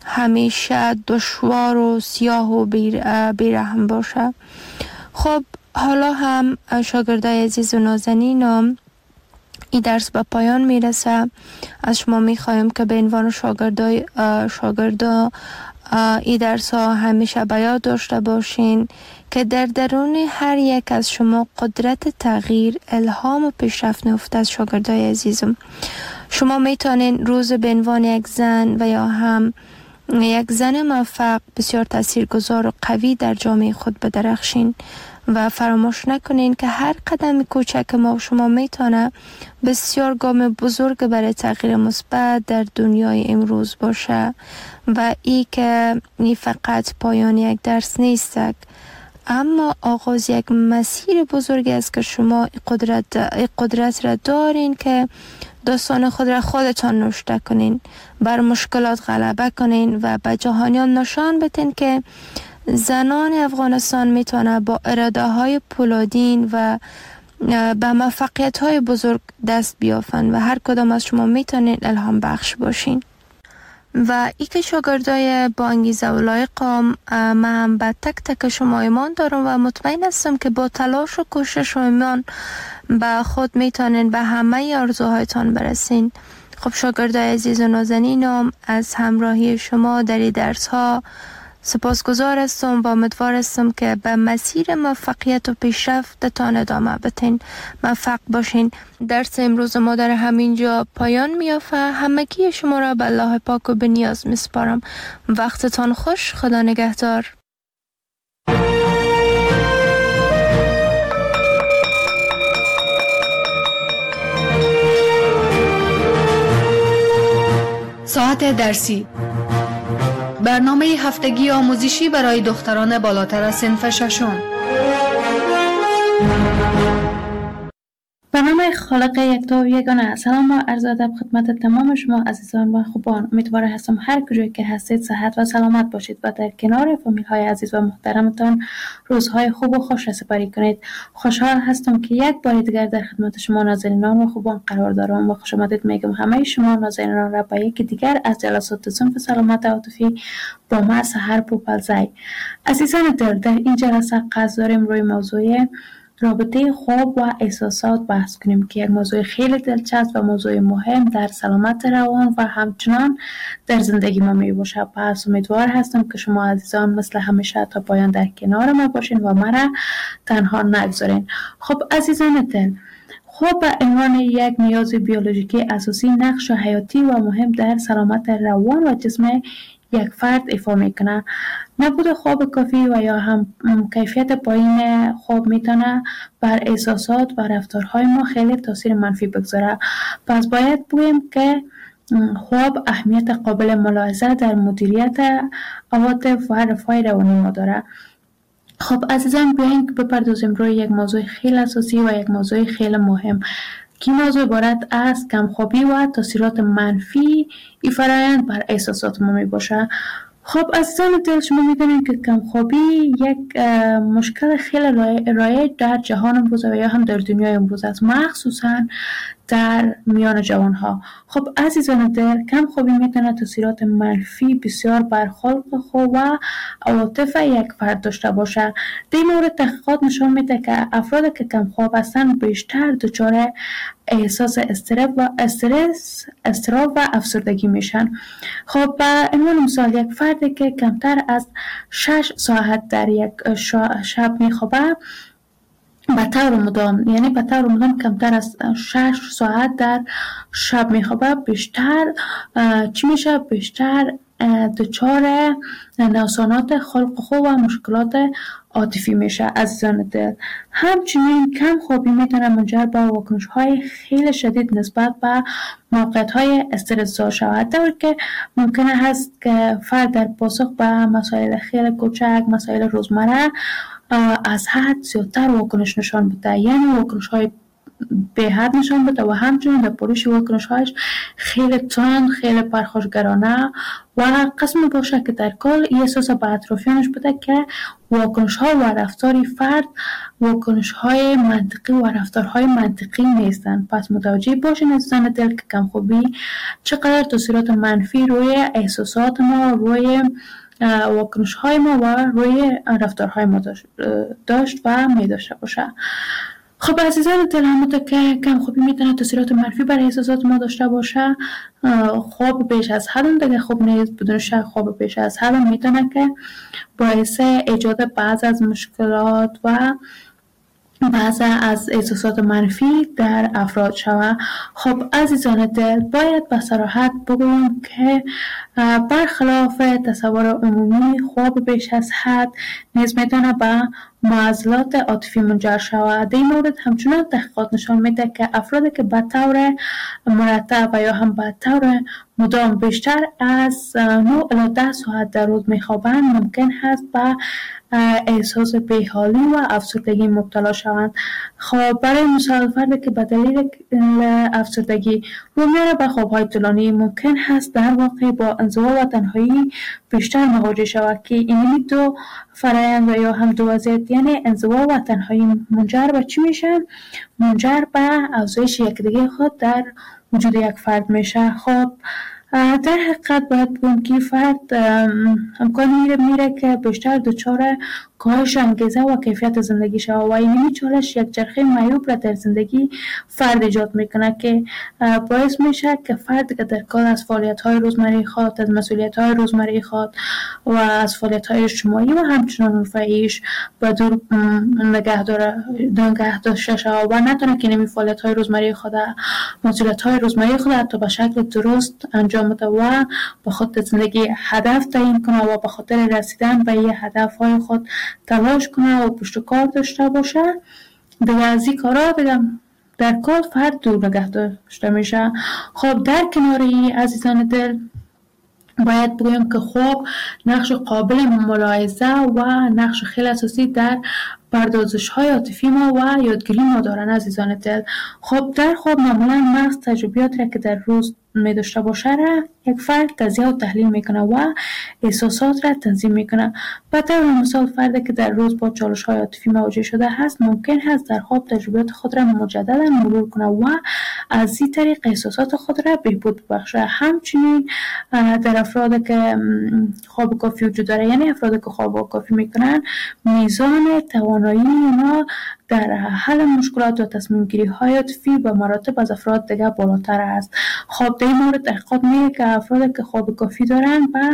همیشه دشوار و سیاه و بیر، بیرحم باشه. خب حالا هم شاگردای عزیز و نازنینم این درس به پایان میرسه. از شما میخوایم که به عنوان شاگردای شاگردا این درس ها همیشه به یاد داشته باشین که در درون هر یک از شما قدرت تغییر، الهام و پیشرفت نهفته از شاگردای عزیزم. شما میتونین روز به عنوان یک زن و یا هم یک زن موفق بسیار تاثیرگذار و قوی در جامعه خود بدرخشین و فراموش نکنین که هر قدم کوچک ما و شما میتونه بسیار گام بزرگ برای تغییر مثبت در دنیای امروز باشه و ای که این فقط پایان یک درس نیست، اما آغاز یک مسیر بزرگی است که شما قدرت قدرت را دارین که داستان خود را خودتان نوشته کنین، بر مشکلات غلبه کنین و به جهانیان نشان بدین که زنان افغانستان میتونه با اراده های پولادین و به موفقیت های بزرگ دست بیافن و هر کدام از شما میتونین الهام بخش باشین. و ای که شاگردای با انگیزه و لایقم، من هم به تک تک شما ایمان دارم و مطمئن هستم که با تلاش و کوشش و ایمان به خود میتونین به همه آرزوهایتان برسین. خب شاگردای عزیز و نازنینم، از همراهی شما در این درس ها سپاسگزار هستم و امیدوار هستم که به مسیر موفقیت و پیشرفتتان ادامه بدین. موفق باشین. درس امروز ما در همینجا پایان میافته. همگی شما را به الله پاک و به نیاز میسپارم. وقتتان خوش. خدا نگهدار. ساعت درسی، برنامه هفتگی آموزشی برای دختران بالاتر از صنف ششم. برنامه خالق یکتا و یگانه. سلام و عرض ادب خدمت تمام شما عزیزان و خوبان. امیدوار هستم هر کجایی که هستید صحت و سلامت باشید و در کنار فامیل های عزیز و محترمتان روزهای خوب و خوش را سپری کنید. خوشحال هستم که یک بار دیگر در خدمت شما نازنینان و خوبان قرار دارم و خوش آمدید میگم همه شما نازنینان را به یکی دیگر از جلسات صنف سلامت عاطفی با ما سحر پوپلزی. عزیزان دل، در این جلسه قصد داریم روی موضوع رابطه خواب و احساسات بحث کنیم که یک موضوع خیلی دلچسب و موضوع مهم در سلامت روان و همچنان در زندگی ما می باشه. پس امیدوار هستم که شما عزیزان مثل همیشه تا پایان در کنار ما باشین و مرا تنها نگذارین. خب عزیزان دل، خواب به عنوان یک نیاز بیولوژیکی اساسی نقش حیاتی و مهم در سلامت روان و جسم یک فرد ایفا میکنه. نبود خواب کافی و یا هم کیفیت پایین خواب میتونه بر احساسات و رفتارهای ما خیلی تاثیر منفی بگذاره. پس باید بگویم که خواب اهمیت قابل ملاحظه در مدیریت عواطف و رفاه روانی ما داره. خب عزیزان، بیاین که بپردازیم روی یک موضوع خیلی اساسی و یک موضوع خیلی مهم که موضوع عبارت از کمخوابی و تاثیرات منفی ای فرآیند بر احساسات ما می باشه. خب عزیزان دل، شما میدونید که کمخوابی یک مشکل خیلی رایج در جهان امروز و یا هم در دنیای امروز است، مخصوصا در میان جوان ها. خب عزیزان دل، کمخوابی میتونه تاثیرات منفی بسیار بر خلق خود و عواطف یک فرد داشته باشه. در این مورد تحقیقات نشان میده که افراد که کمخواب هستند بیشتر دچار احساس استرس و استرس، اضطراب و افسردگی میشن. خب به عنوان مثال، یک فردی که کمتر از شش ساعت در یک شب میخوابه به طور مدام، یعنی به طور مدام کمتر از شش ساعت در شب میخوابه، بیشتر چی میشه؟ بیشتر دچار نقصانات خلق خو و مشکلات عاطفی میشه عزیزان دل. همچنین کم خوابی میتونه منجر به واکنش های خیلی شدید نسبت به موقعیت های استرس‌زا شود، در که ممکنه هست که فرد در پاسخ به مسائل خیلی کوچک، مسائل روزمره از حد زیادتر واکنش نشان بده، یعنی واکنش های به حد نشان بده و همچنین در پرش واکنش‌هایش خیلی تند، خیلی پرخاشگرانه و قسم باشه که در کل این احساس به اطرافیانش بده که واکنش‌ها و رفتاری فرد واکنش‌های منطقی و رفتارهای منطقی نیستند. پس متوجه باشین عزیزان دل که کمخوابی چقدر تاثیرات منفی روی احساسات ما، روی واکنش‌های ما و روی رفتارهای ما داشت و می داشته باشه. خب عزیزان دل، همونطور که کمخوابی میتونه تاثیرات منفی برای احساسات ما داشته باشه، خواب بیش از حد دیگه خوب نیست. بدون شک خواب بیش از حد میتونه که باعث ایجاد بعض از مشکلات و بعض از احساسات منفی در افراد شود. خب عزیزان دل، باید به صراحت بگویم که برخلاف تصور عمومی خواب بیش از حد نیز میتونه به معضلات عاطفی منجر شود. در این مورد همچنان تحقیقات نشان میده که افرادی که به طور مرتب و یا هم به طور مدام بیشتر از نه الی ده ساعت در روز میخوابند ممکن هست به احساس بیحالی و افسردگی مبتلا شوند. خب برای مثال فردی که به دلیل افسردگی رو میاره به خوابهای طولانی ممکن هست در واقع با انزوا و تنهایی بیشتر مواجه شود که این دو فرآیند یا هم دو وضعیت، یعنی انزوا و تنهایی، منجر به چی میشن؟ منجر به افزایش یکدیگه خود در وجود یک فرد میشه. خب در حقیقت باید بگم که فرد امکان میره میره که بیشتر دچار کاهش انگیزه و کیفیت زندگی شود و این چالش یک چرخه معیوب را در زندگی فرد ایجاد میکنه که باعث میشه که فرد که در کار از فعالیت‌های روزمره خود، از مسئولیت‌های روزمره خود و از فعالیت‌های اجتماعی و همچنین رفاهیش به دور نگه داره نگه داشته شود و نتونه که نمی فعالیت‌های روزمره خود، مسئولیت‌های روزمره خود حتی به شکل درست انجام بده و به خود زندگی هدف تعیین کنه و به خاطر رسیدن به این هدف‌های خود تلاش کنه و پشت کار داشته باشه. دیگه از این کارا دیگه در کل فرد دور نگه داشته میشه. خب در کنار این عزیزان دل باید بگویم که خواب نقش قابل ملاحظه و نقش خیلی اساسی در پردازش های عاطفی ما و یادگیری ما دارن عزیزان دل. خب در خواب معمولا مغز تجربیات را که در روز می داشته باشه را یک فرد تجزیه و تحلیل میکنه و احساسات را تنظیم میکنه. به طور مثال فردی که در روز با چالش های عاطفی مواجه شده هست ممکن هست در خواب تجربیات خود را مجددا مرور کنه و از این طریق احساسات خود را بهبود ببخشه. همچنین در افرادی که خواب کافی وجود داره، یعنی افرادی که خواب کافی میکنن، میزان توانایی اونا در حل مشکلات و تصمیم گیری های عاطفی به مراتب از افراد دیگه بالاتر است. خب در این مورد تحقیقات میگه که افرادی که خواب کافی دارن و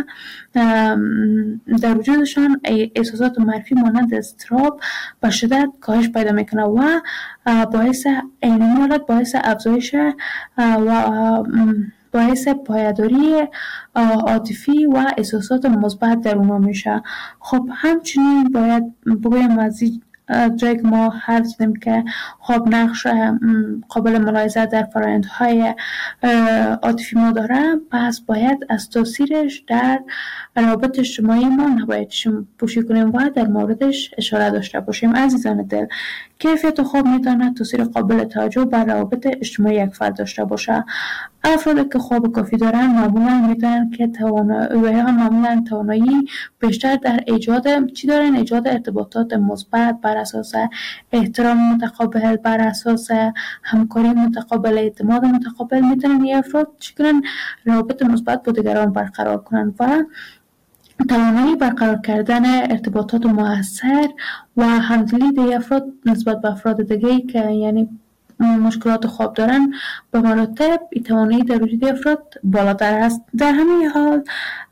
در وجودشان احساسات منفی مانند اضطراب به شدت کاهش پیدا میکنه و باعث این حالت باعث افزایش و باعث پایداری عاطفی و احساسات مثبت در اونها میشه. خب همچنین باید بگویم از جایی که ما حرف زدیم که خواب نقش قابل ملاحظه در فرآیندهای عاطفی ما داره، پس باید از تاثیرش در روابط اجتماعی ما نباید پوشی کنیم و در موردش اشاره داشته باشیم. عزیزان دل، کیفیت خواب میتونه تاثیر قابل توجه بر روابط اجتماعی یک فرد داشته باشه. افرادی که خواب کافی دارن معمولا میتونن که توانایی معمولا توانایی بیشتر در ایجاد چی دارن؟ ایجاد ارتباطات مثبت بر اساس احترام متقابل، بر اساس همکاری متقابل، اعتماد متقابل. میتونن این افراد چی کنن؟ روابط مثبت با دیگران برقرار کنن و توانایی برقرار کردن ارتباطات مؤثر و همدلی دیگه افراد نسبت به افراد دیگه که یعنی مشکلات خواب دارن به مراتب توانایی در وجود افراد بالاتر است. در همین حال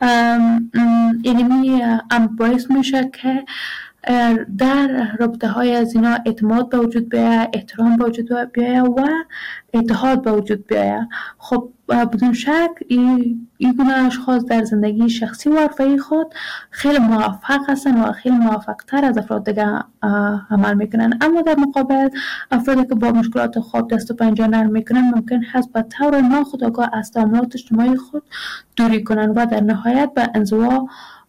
اینمی هم باعث میشه که در رابطه های از اینا اعتماد به وجود بیاید، احترام به وجود بیاید و اتحاد به وجود بیاید. خب بدون شک این گونه اشخاص در زندگی شخصی و حرفه‌ای خود خیلی موفق هستن و خیلی موفق تر از افراد دیگه عمل میکنن. اما در مقابل افرادی که با مشکلات خواب دست و پنجه نرم میکنن ممکن هست به طور ناخودآگاه از تعاملات اجتماعی خود دوری کنن و در نهایت به انزوا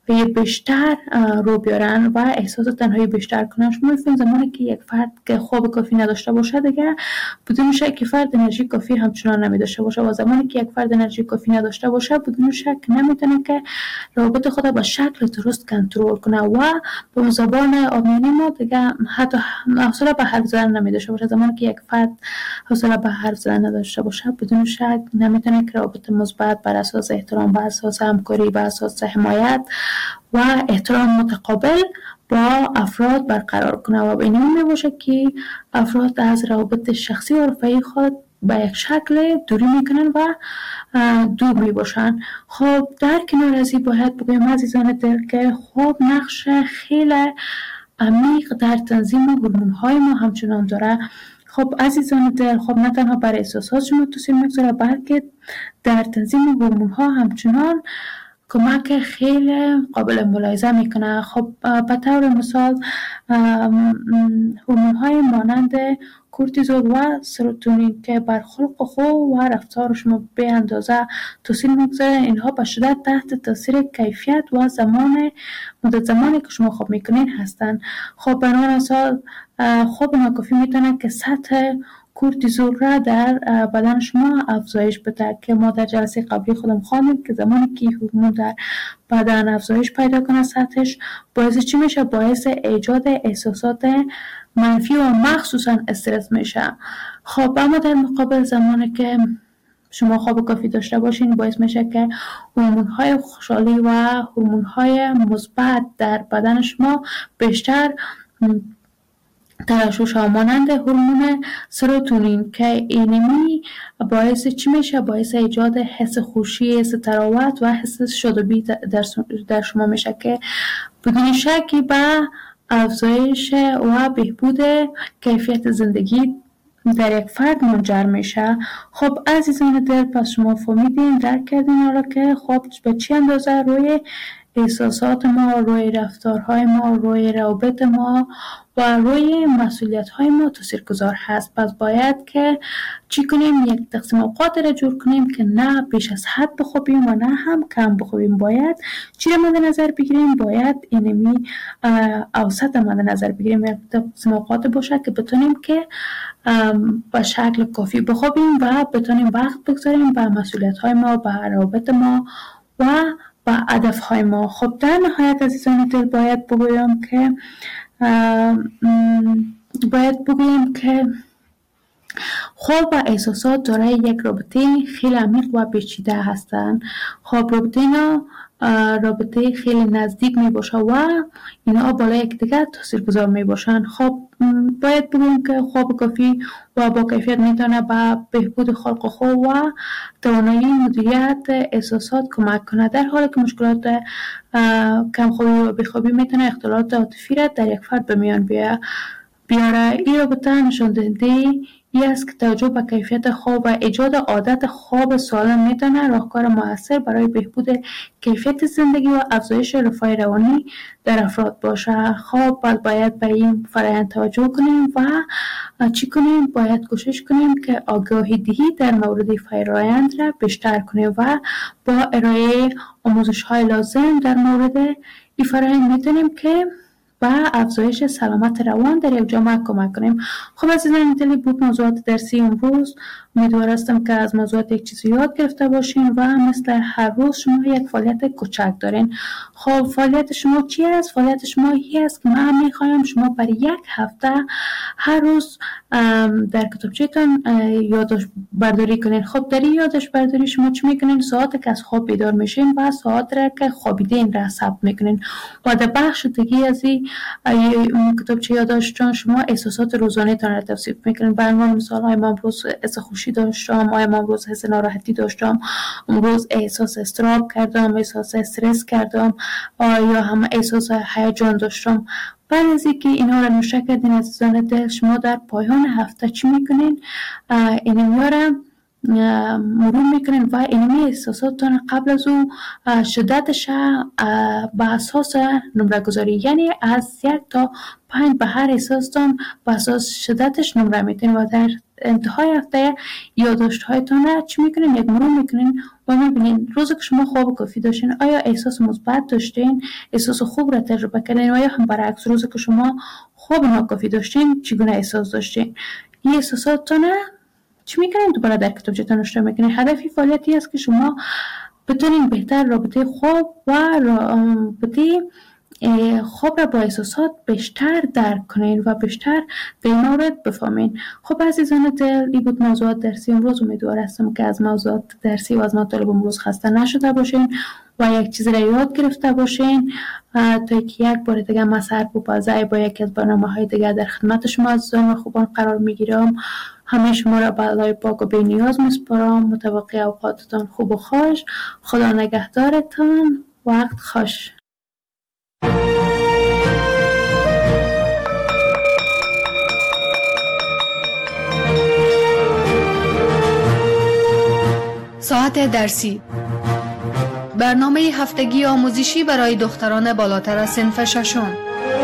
به بیشتر رو بیارن و احساس تنهایی بیشتر کنن. شما می‌فهمید زمانی که یک فرد که خواب کافی نداشته باشه دیگه بدون شک که فرد انرژی کافی همچنان نمی‌داشته باشه و زمانی که یک فرد انرژی کافی نداشته باشه بدون شک نمیتونه که روابط خود به شکل درست کنترل کنه و به زبان عامیانه ما دیگه حتی حوصله به حرف زدن نمی‌داشته باشه. زمانی که یک فرد حوصله به حرف زدن نداشته باشه بدون شک نمیتونه که روابط مثبت بر اساس احترام، بر اساس همکاری، بر اساس حمایت و احترام متقابل با افراد برقرار کنه و به این می باشه که افراد از روابط شخصی و رفاهی خود به یک شکل دوری میکنن و دور می باشن. خب در کنار از این باید بگویم عزیزان دل که خواب نقش خیلی عمیق در تنظیم هورمون های ما همچنان داره. خب عزیزان دل، خب نه تنها برای احساسات شما تاثیر میگذاره بلکه در تنظیم هورمون ها همچنان کمک خیلی قابل ملاحظه میکنه. خب به طور مثال هورمون های مانند کورتیزول و سروتونین که بر خلق خو و رفتار شما به اندازه تاثیر میگذاره، اینها به شدت تحت تاثیر کیفیت و زمان مدت زمانی که شما خواب میکنین هستن. خب برای مثال خواب ناکافی میتونه که سطح کورتیزول را در بدن شما افزایش بده که ما در جلسه قبلی خودم خواندیم که زمانی که هورمون در بدن افزایش پیدا کنه سطحش باعث چی میشه؟ باعث ایجاد احساسات منفی و مخصوصا استرس میشه. خب اما در مقابل زمانی که شما خواب کافی داشته باشین باعث میشه که هورمون‌های خوشحالی و هورمون‌های مثبت در بدن شما بیشتر ترشح ها مانند هورمون سروتونین که اینمی باعث چی میشه؟ باعث ایجاد حس خوشی، حس تراوت و حس شادابی در, در شما میشه که بدون شکی به افزایش و بهبود کیفیت زندگی در یک فرد منجر میشه. خب عزیزان دل، پس شما فهمیدین، درک کردین حالا که خب به چی اندازه روی احساسات ما، روی رفتارهای ما، روی روابط ما و روی مسئولیت‌های ما تاثیرگذار هست. پس باید که چی کنیم؟ یک تقسیم اوقات را جور کنیم که نه بیش از حد بخوابیم و نه هم کم بخوابیم. باید چی را مد نظر بگیریم؟ باید اینمی اوسط مد نظر بگیریم. یک تقسیم اوقات باشه که بتونیم که به شکل کافی بخوابیم و بتونیم وقت بگذاریم به مسئولیت‌های ما، به روابط ما و با هدف‌های ما. خب در نهایت عزیزان دل باید بگویم که باید بگویم که خواب و احساسات دارای یک رابطه خیلی عمیق و پیچیده هستند. خب رابطه اینا رابطه خیلی نزدیک می باشه و اینا بالای یکدیگر تاثیرگذار می باشن. خب باید بگویم که خواب کافی و با کیفیت میتونه به بهبود خلق خو و توانایی مدیریت احساسات کمک کنه، در حالی که مشکلات کمخوابی و بیخوابی میتونه اختلالات عاطفی را در یک فرد به میان بیاره. این رابطه نشان دهنده ای است که توجه به کیفیت خواب و ایجاد عادت خواب سالم میتونه راهکار موثر برای بهبود کیفیت زندگی و افزایش رفاه روانی در افراد باشه. خب باید به این فرآیند توجه کنیم و چی کنیم؟ باید کوشش کنیم که آگاهی دهی در مورد فرآیند را بیشتر کنیم و با ارائه آموزش های لازم در مورد این فرآیند میتونیم که و افزایش سلامت روان در یک جامعه کمک کنیم. خب عزیزان دلی بود موضوعات درسی امروز. امیدوارم که از موضوعات یک چیزی یاد گرفته باشین و مثل هر روز شما یک فعالیت کوچک دارین. خب فعالیت شما چی است؟ فعالیت شما این است که من میخوایم شما برای یک هفته هر روز در کتابچه‌تان یادداشت برداری کنین. خب در این یادداشت برداری شما چی میکنین؟ ساعتی که از خواب بیدار میشین و ساعت را که خوابیدین را ثبت میکنین و در بخش دیگه از این کتابچه یادداشتان شما احساسات روزانه تان را توصیف میکنین. به عنوان مثال های من امروز حس خوشی داشتم، آیا امروز حس ناراحتی داشتم، امروز احساس اضطراب کردم، احساس استرس کردم، آیا هم احساس هیجان داشتم. بعد از اینکه اینها را نوشته کردین عزیزان دل، شما در پایان هفته چی میکنین؟ اینها را مرور میکنین و اینمی احساساتتان قبل از او شدتش به اساس نمره گذاری، یعنی از یک تا پنج به هر احساستان به اساس شدتش نمره میتین و در انتهای هفته یادداشت هایتان را چی میکنین؟ یک مرور میکنین و میبینین روزی که شما خواب کافی داشتین آیا احساس مثبت داشتین، احساس خوب را تجربه کردین، و یا هم برعکس روزی که شما خواب ناکافی داشتین چگونه احساس داشتین؟ این احساساتتان چی میکنین؟ دوباره در کتابچه‌تان نوشته میکنین. هدفی فعالیتی است که شما بتونین بهتر رابطه خواب و رابطه خواب را با احساسات بیشتر درک کنین و بیشتر در این مورد بفهمین. خب عزیزان دل، این بود موضوعات درسی امروز. امیدوار هستم که از موضوعات درسی و از مطالب امروز خسته نشده باشین و یک چیز را یاد گرفته باشین تا که یک بار دیگه من سحر بوپزای با یکی از برنامه‌های دیگه در خدمت شما عزیزان و خوبان قرار میگیرم. همه شما را به الله پاک و بی نیاز میسپارم. متوقع اوقاتتان خوب و خوش. خدا نگهدارتان. وقت خوش. ساعت درسی، برنامه هفتگی آموزشی برای دختران بالاتر از صنف ششم.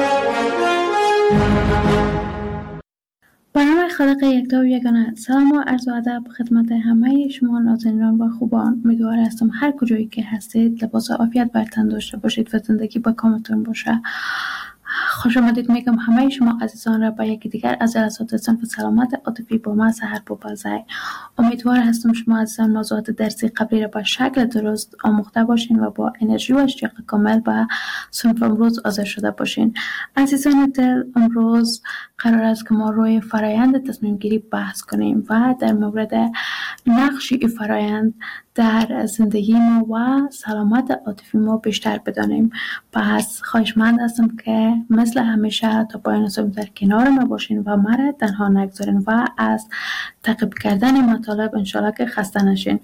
برنامه خالق یکتا و یگانه. سلام و عرض و ادب خدمت همه شما نازنینان و خوبان. امیدوار هستم هر کجایی که هستید لباس عافیت بر تن داشته باشید و زندگی با کامتون باشه. خوش آمدید میگم همه شما عزیزان را به یکی دیگر از جلسات صنف سلامت عاطفی با من سحر بوپزای. امیدوار هستم شما عزیزان موضوعات درسی قبلی را به شکل درست آموخته باشین و با انرژی و اشتیاق کامل به صنف امروز حاضر شده باشین. عزیزان دل، امروز قرار است که ما روی فرایند تصمیم گیری بحث کنیم و در مورد نقش این فرایند در زندگی ما و سلامت عاطفی ما بیشتر بدانیم. پس خواهشمند هستم که مثل همیشه تا پایان صحبت در کنار ما باشین و مرا تنها نگذارین و از تعقیب کردن مطالب انشالله که خسته نشین.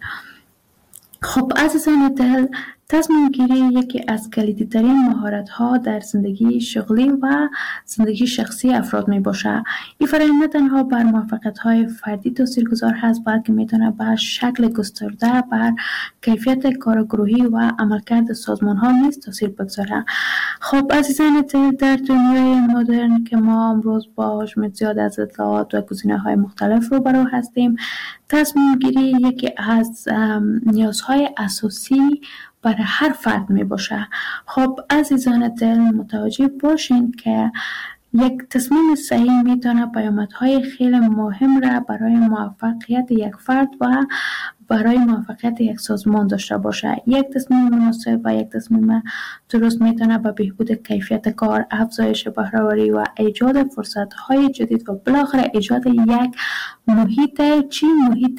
خب عزیزان دل، تصمیم گیری یکی از کلیدی ترین مهارت ها در زندگی شغلی و زندگی شخصی افراد می باشه. این فرآیند نه تنها بر موفقیت های فردی تاثیرگذار هست بلکه میتونه بر شکل گسترده بر کیفیت کار گروهی و عملکرد سازمان ها نیز تاثیر بگذاره. خب عزیزان دل، در دنیای مدرن که ما امروز با حجم زیاد از اطلاعات و گزینه های مختلف روبرو هستیم، تصمیم گیری یکی از نیازهای اساسی برای هر فرد می باشه. خب عزیزان دل، متوجه باشین که یک تصمیم صحیح میتونه پیامدهای خیلی مهم را برای موفقیت یک فرد و برای موفقیت یک سازمان داشته باشه. یک تصمیم مناسب و یک تصمیم درست میتونه به بهبود کیفیت کار، افزایش بهره‌وری و ایجاد فرصت‌های جدید و بالاخره ایجاد یک محیط چی محیط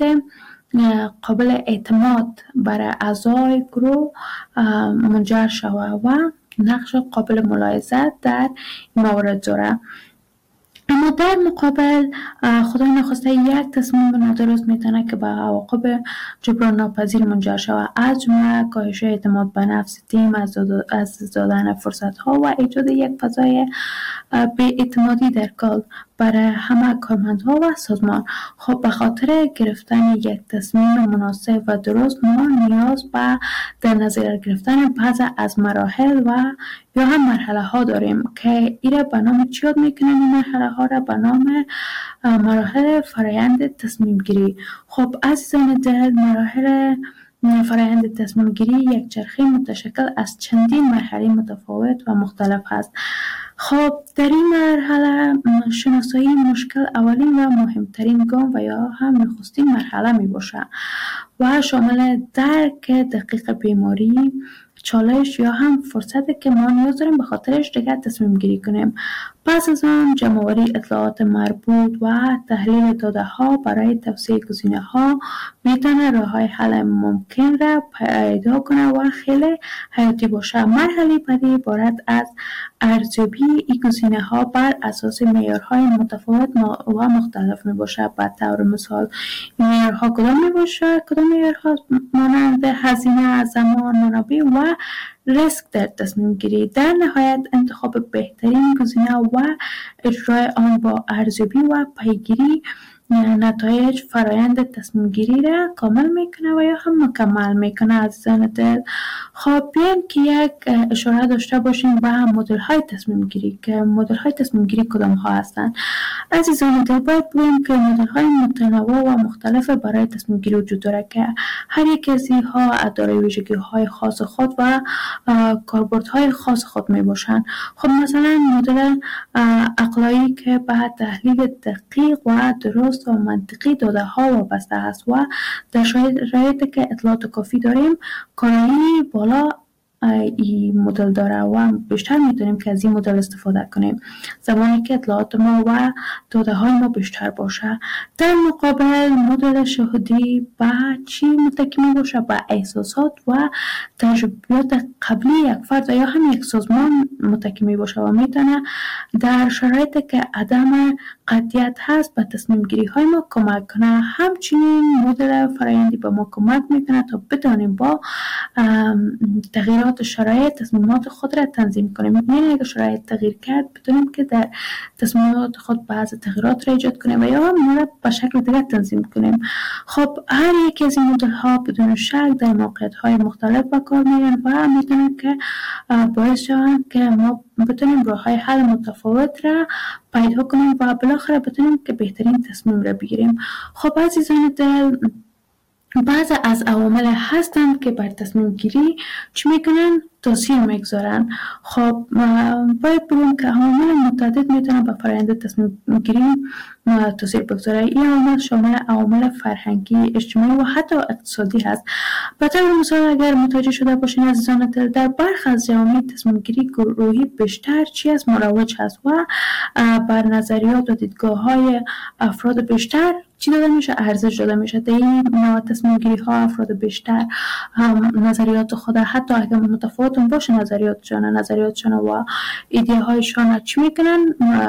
قابل اعتماد برای اعضای گروه منجر شود و نقش قابل ملاحظه در این موارد داره. اما در مقابل خدای نخواسته یک تصمیم نادرست میتونه که به عواقب جبران ناپذیر منجر شود، از جمله کاهش اعتماد به نفس تیم، از دادن فرصت ها و ایجاد یک فضای بی‌اعتمادی در کار برای همه کارمندها و سازمان. خب به خاطر گرفتن یک تصمیم مناسب و درست ما نیاز به در نظر گرفتن بعض از مراحل و یا هم مرحله ها داریم که ایره به نام چی یاد میکنن؟ این مرحله ها را به نام مراحل فرایند تصمیم گیری. خب عزیزان دل، مراحل فرایند تصمیم گیری یک چرخه متشکل از چندین مرحله متفاوت و مختلف هست. خب در این مرحله شناسایی مشکل اولین و مهمترین گام و یا هم نخستین مرحله می باشه و شامل درک دقیق بیماری، چالش یا هم فرصتی که ما نیاز داریم به خاطرش دیگه تصمیم گیری کنیم. پس از آن جمع‌آوری اطلاعات مربوط و تحلیل داده ها برای توسعه گزینه ها میتونه راه های حل ممکن را پیدا کنه و خیلی حیاتی باشه. مرحله بعدی عبارت از ارزیابی این گزینه ها بر اساس معیارهای متفاوت و مختلف می باشه. به طور مثال معیارها کدام می باشه؟ کدام معیارها مانند هزینه، زمان، منابع و ریسک در تصمیم گیری. در نهایت انتخاب بهترین گزینه و اجرای آن با ارزیابی و پیگیری نتایج فرایند تصمیم گیری را کامل میکنه و یا هم مکمل میکنه عزیزان دل. خب بیایم که یک اشاره داشته باشیم به مدل های تصمیم گیری که مدل های تصمیم گیری کدام ها هستند. عزیزان دل باید بگویم که مدل های متنوع و مختلف برای تصمیم گیری وجود داره که هر یک از اینها دارای ویژگی های خاص خود و کاربردهای خاص خود می باشند. خب مثلا مدل عقلایی که به تحلیل دقیق و درست و منطقی داده ها وابسته است و در شرایطی که اطلاعات کافی داریم کارایی بالا این مدل داره و بیشتر میتونیم که از این مدل استفاده کنیم زمانی که اطلاعات ما و داده های ما بیشتر باشه. در مقابل مدل شهودی به چی متکی می باشه؟ به احساسات و تجربیات قبلی یک فرد یا هم یک سازمان متکی می باشه و میتونه در شرایطی که عدم قطعیت هست به تصمیم گیری های ما کمک کنه. همچنین مدل فرآیندی به ما کمک میکنه تا بدانیم با تغییرات شرایط تصمیمات خود را تنظیم کنیم. یعنی اگر شرایط تغییر کرد بدونیم که در تصمیمات خود بعض تغییرات را ایجاد کنیم و یا هم را به شکل دیگر تنظیم کنیم. خب هر یک از این مدل ها بدون شک در موقعیت های مختلف به کار میرن و میتونن که باعث شوند که ما بتونیم راه های حل متفاوت را پیدا کنیم و بالاخره بتونیم که بهترین تصمیم را بگیریم. خب عزیزان دل بعض از عوامل هستند که بر تصمیم گیری چی میکنن؟ تاثیر میگذارن. خب باید بگم که عوامل متعدد میتونن به فرآیند تصمیم گیری تاثیر بگذاره. این عوامل شامل عوامل فرهنگی، اجتماعی و حتی اقتصادی هست. به طور مثال اگر متوجه شده باشین عزیزان دل در برخی از جوامع تصمیم گیری گروهی بیشتر چی از مروج هست و بر نظریات و دیدگاه های افراد بیشتر چی داده میشه؟ ارزش داده میشه. در این نوع تصمیم گیری ها افراد بیشتر هم نظریات خود حتی اگر متفاوت باشه نظریاتشان نظریاتشان و ایده هایشان چی میکنن؟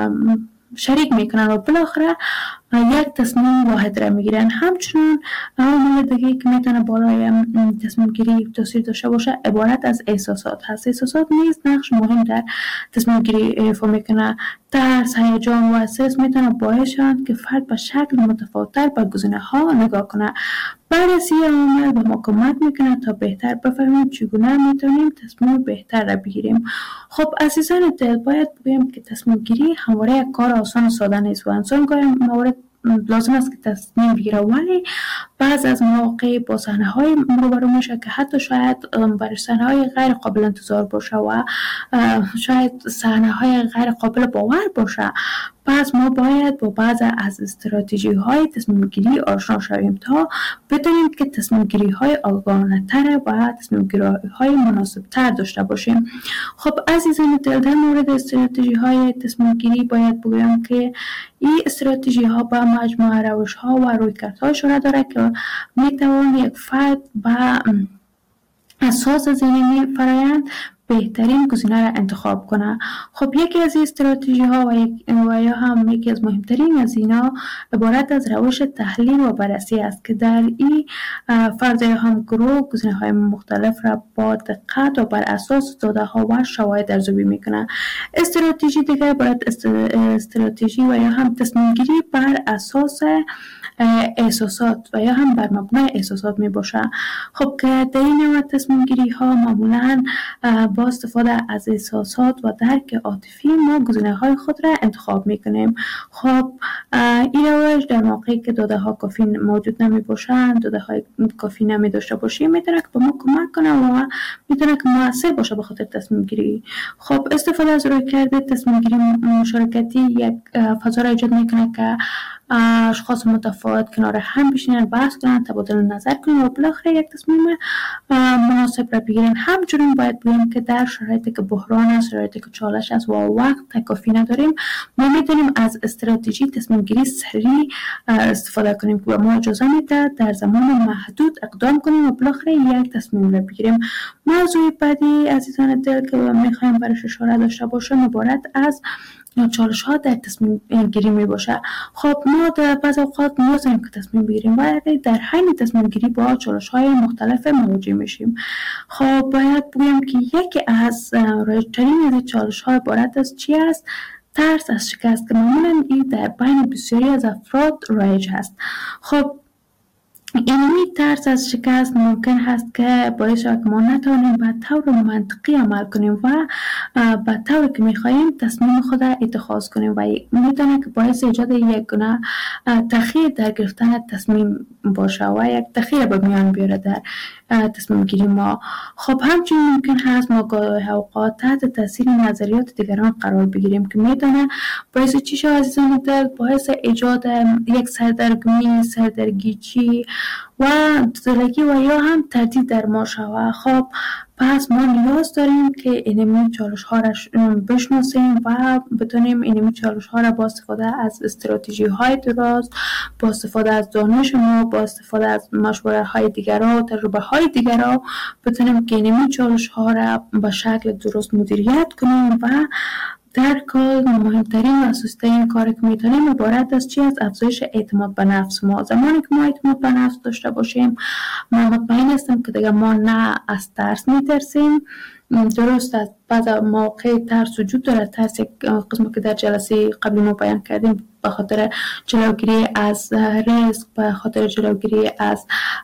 شریک میکنن و بالاخره یک تصمیم واحد را میگیرن. همچنین عوامل دیگه که میتونه بالای تصمیم گیری تاثیر داشته باشه عبارت از احساسات هست. احساسات نیز نقش مهم در تصمیم گیری ایفا میکنه. ترس، هیجان و استرس میتونه باعث شوند که فرد به شکل متفاوت‌تر به گزینه ها نگاه کنه. بررسی عوامل به ما کمک میکنه تا بهتر بفهمیم چگونه میتونیم تصمیم بهتر را بگیریم. خب عزیزان دل باید بگویم که تصمیم گیری همواره یک کار آسان و ساده نیست و انسان گاهی موارد لازم است که تصمیم بگیره ولی بعض از مواقع با صحنه‌های روبرو میشه که حتی شاید برای صحنه‌های غیر قابل انتظار باشه و شاید صحنه‌های غیر قابل باور باشه. پس ما باید با بعض از استراتژی‌های تصمیم گیری آشنا شویم تا بدانیم که تصمیم گیری‌های آگاهانه‌تر و تصمیم گیری‌های مناسب‌تر داشته باشیم. خب عزیزان دل در مورد استراتژی‌های تصمیم گیری باید بگویم که این استراتژی‌ها با مجموعه روش‌ها و رویکردها اشاره داره که می‌توان یک فرد با اساس ذهنی فرآیند بهترین گزینه را انتخاب کنه. خب یکی از این استراتژی ها و, یک و یا هم یکی از مهمترین از اینا عبارت از روش تحلیل و بررسی است که در این فرد یا هم گروه گزینه های مختلف را با دقت و بر اساس داده ها و شواهد ارزیابی میکنه. استراتژی دیگه عبارت استراتژی و یا هم تصمیم گیری بر اساس احساسات و یا هم بر مبنای احساسات می باشه. خب که در این نوع تصمیم گیری ها معمولاً با استفاده از احساسات و درک عاطفی ما گزینه های خود را انتخاب می کنیم. خب این روش در موقعی که داده ها کافی موجود نمی باشند، داده های کافی نمی داشته باشیم میتونه که به ما کمک کنه و میتونه که موثر باشه به خاطر تصمیم گیری. خب استفاده از رویکرد تصمیم گیری مشارکتی یک فضا را ایجاد میکنه که اشخاص متفاوت کنار هم بشینن، بحث کنن، تبادل نظر کنن و بالاخره یک تصمیم مناسب را بگیرن. همچنین باید بگیم که در شرایطی که بحران است، شرایطی که چالش است و وقت کافی نداریم، ما میتونیم از استراتژی تصمیم گیری سریع استفاده کنیم که ما اجازه میده در زمان محدود اقدام کنیم و بالاخره یک تصمیم را بگیریم. موضوع بعدی عزیزان دل که میخوایم برش اشاره داشته باشیم عبارت از چالش ها در تصمیم گیری می باشه. خب ما در بعض اوقات نیاز داریم که تصمیم بگیریم ولی در حین تصمیم گیری با چالش های مختلف مواجه میشیم. خب باید بگویم که یکی از رایج‌ترین از چالش ها عبارت از چی است؟ ترس از شکست که معمولا این در بین بسیاری از افراد رایج هست. خب اینمی ترس از شکست ممکن هست که باعث شود که ما نتوانیم به طور منطقی عمل کنیم و به طوری که میخواهیم تصمیم خود را اتخاذ کنیم و میتونه که باعث ایجاد یک گونه تأخیر در گرفتن تصمیم باشه و یک تأخیر به میان بیاره در تصمیم گیری ما. خب همچنین ممکن هست ما گاهی اوقات تحت تاثیر نظریات دیگران قرار بگیریم که میتونه باعث چی شود عزیزان دل؟ باعث ایجاد یک سردرگمی، سردرگیچی و دلگی و یا هم تردید در ما شود. خب پس ما نیاز داریم که اینمی چالش ها را بشناسیم و بتونیم اینمی چالش ها را با استفاده از استراتژی های درست، با استفاده از دانش ما، با استفاده از مشورت های دیگران، تجربه های دیگران بتونیم که اینمی چالش ها را به شکل درست مدیریت کنیم و در کار مهمترین و اساسی‌ترین کاری که می‌تونیم عبارت از چی؟ از افزایش اعتماد به نفس ما. زمانی که ما اعتماد به نفس داشته باشیم، من مطمئن هستم که دیگه ما نه از ترس می‌ترسیم. درست است بعض موقع ترس وجود داره، ترس یک قسمی که در جلسه قبلی ما بیان کردیم به خاطر جلوگیری از ریسک، به خاطر جلوگیری از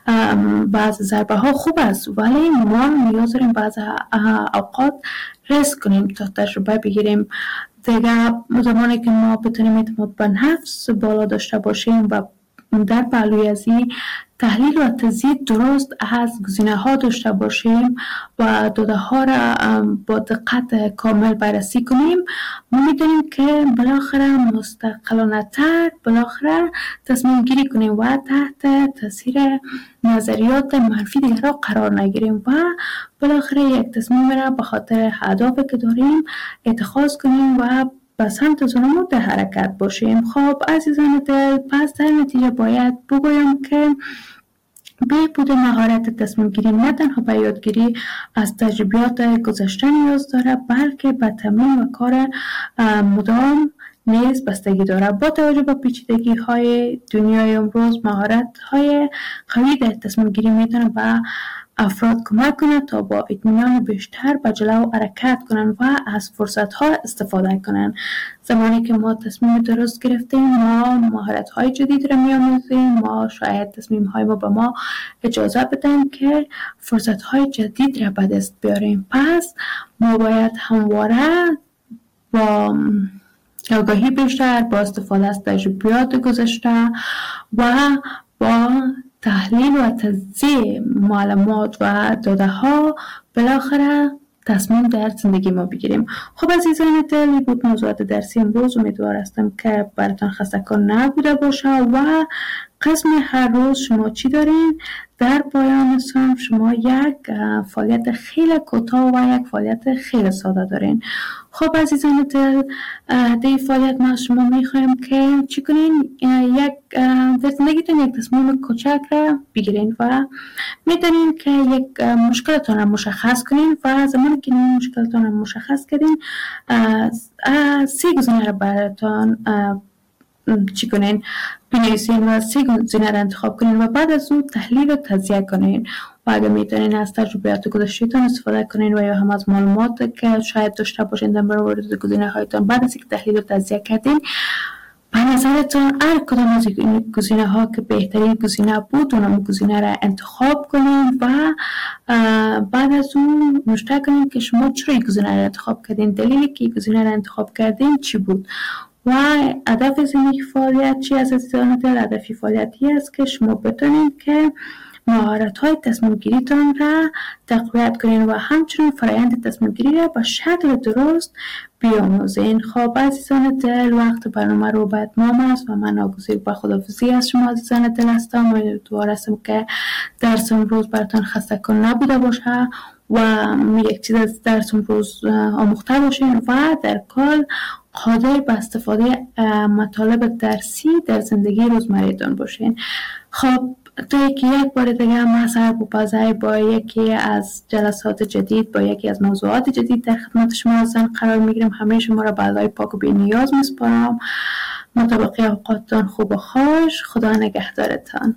بعض ضربه ها خوب است، ولی ما نیاز داریم بعض اوقات ریسک کنیم تا تجربه بگیریم. دیگه زمانی که ما بتونیم اعتماد به نفس بالا داشته باشیم و در پهلوی از این تحلیل و تزیید درست از گزینه ها داشته باشیم و داده ها را با دقت کامل بررسی کنیم، ما میدونیم که بالاخره مستقلانه تر بالاخره تصمیم گیری کنیم و تحت تاثیر نظریات منفی دیگر را قرار نگیریم و بالاخره یک تصمیم را به خاطر اهدافی که داریم اتخاذ کنیم و به سمت زنمون در حرکت باشیم. خب عزیزان دل، پس در نتیجه باید بگویم که بهبود مهارت تصمیم گیری نه تنها به یادگیری از تجربیات گذشته نیاز داره، بلکه به تمرین و کار مدام نیز بستگی داره. با توجه به پیچیدگی های دنیای امروز، مهارت های قوی در تصمیم گیری میتونه به افراد کمک کنه تا با اطمینان بیشتر به جلو حرکت کنن و از فرصت ها استفاده کنن. زمانی که ما تصمیم درست گرفتیم، ما مهارت های جدید را می‌آموزیم، ما شاید تصمیم های ما به ما اجازه بدن که فرصت های جدید را به دست بیاریم. پس ما باید همواره با آگاهی بیشتر، با استفاده از تجربیات گذشته و با تحلیل و تجزیه معلومات و داده ها بالاخره تصمیم در زندگی ما بگیریم. خب عزیزان دل، بود موضوعات درسی امروز. امیدوار هستم که براتون خسته‌کن نبوده باشه و قسم هر روز شما چی دارین؟ در پایان سوم شما یک فعالیت خیلی کوتاه و یک فعالیت خیلی ساده دارین. خب عزیزان دل، در فعالیت ما شما میخوایم که چی کنین؟ یک در زندگیتون یک تصمیم کوچک را بگیرین و میدونین که یک مشکلتون را مشخص کنین و زمانی که این مشکلتون را مشخص کردین، سه گزینه را براتون چی کنین؟ بنویسین و سه گزینه را انتخاب کنین و بعد از اون تحلیل و تجزیه کنین و اگر میتونین از تجربیات گذشته‌تون استفاده کنین و یا هم از معلومات که شاید داشته باشین در مورد گزینه هایتون. بعد از اینکه تحلیل و تجزیه کردین، به نظرتون هر کدام از این گزینه ها که بهترین گزینه بود اونم گزینه را انتخاب کنین و بعد از اون نوشته کنین که شما چرا این گزینه را انتخاب کردین، دلیلی که این گزینه را انتخاب کردین چی بود و هدف از این فعالیت چی است. عزیزان دل، هدف فعالیتی است که شما بتونین که مهارت‌های تصمیم گیریتان را تقویت کنین و همچنین فرآیند تصمیم گیری را به شکل درست بیاموزین. خب عزیزان دل، وقت برنامه رو به اتمام است و من ناگزیر به خداحافظی از شما عزیزان دل هستم. امیدوار هستم که درس امروز براتون خسته‌کن نبوده باشه و یک چیز از درس امروز آموخته باشین و در کل قادر به استفاده مطالب درسی در زندگی روزمره‌تان باشین. خب تا یکی یک بار دیگه من سر بپازه با یکی از جلسات جدید، با یکی از موضوعات جدید در خدمت شما هستم قرار میگیرم. همه شما را به الله پاک و بی نیاز میسپارم. مطابق اوقاتتان خوب و خوش. خدا نگهدارتان.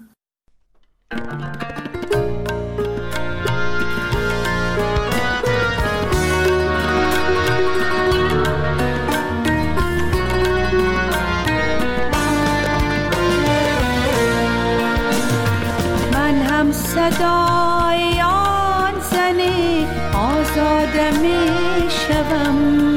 آزاده می شوم.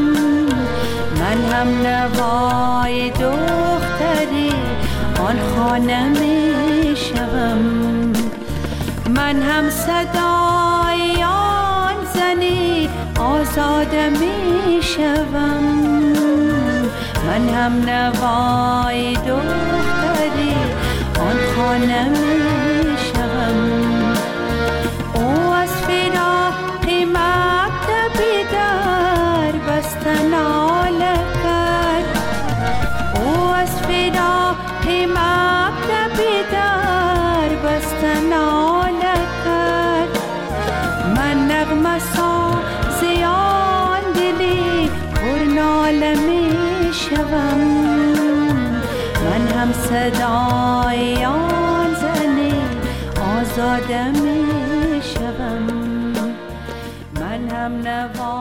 من هم نوای دختری آن خانه می شوم. من هم صدای آن زنی آزاده می شوم. من هم نوای دختری آن خانه می شوم. او از فراق مکتبی در بستن ناله کرد. او از فراق مکتبی در بستن ناله کرد. من نغمه سازی آن دلی پر ناله می شوم. من هم صدای آن زنی آزاده می شوم. من هم نوا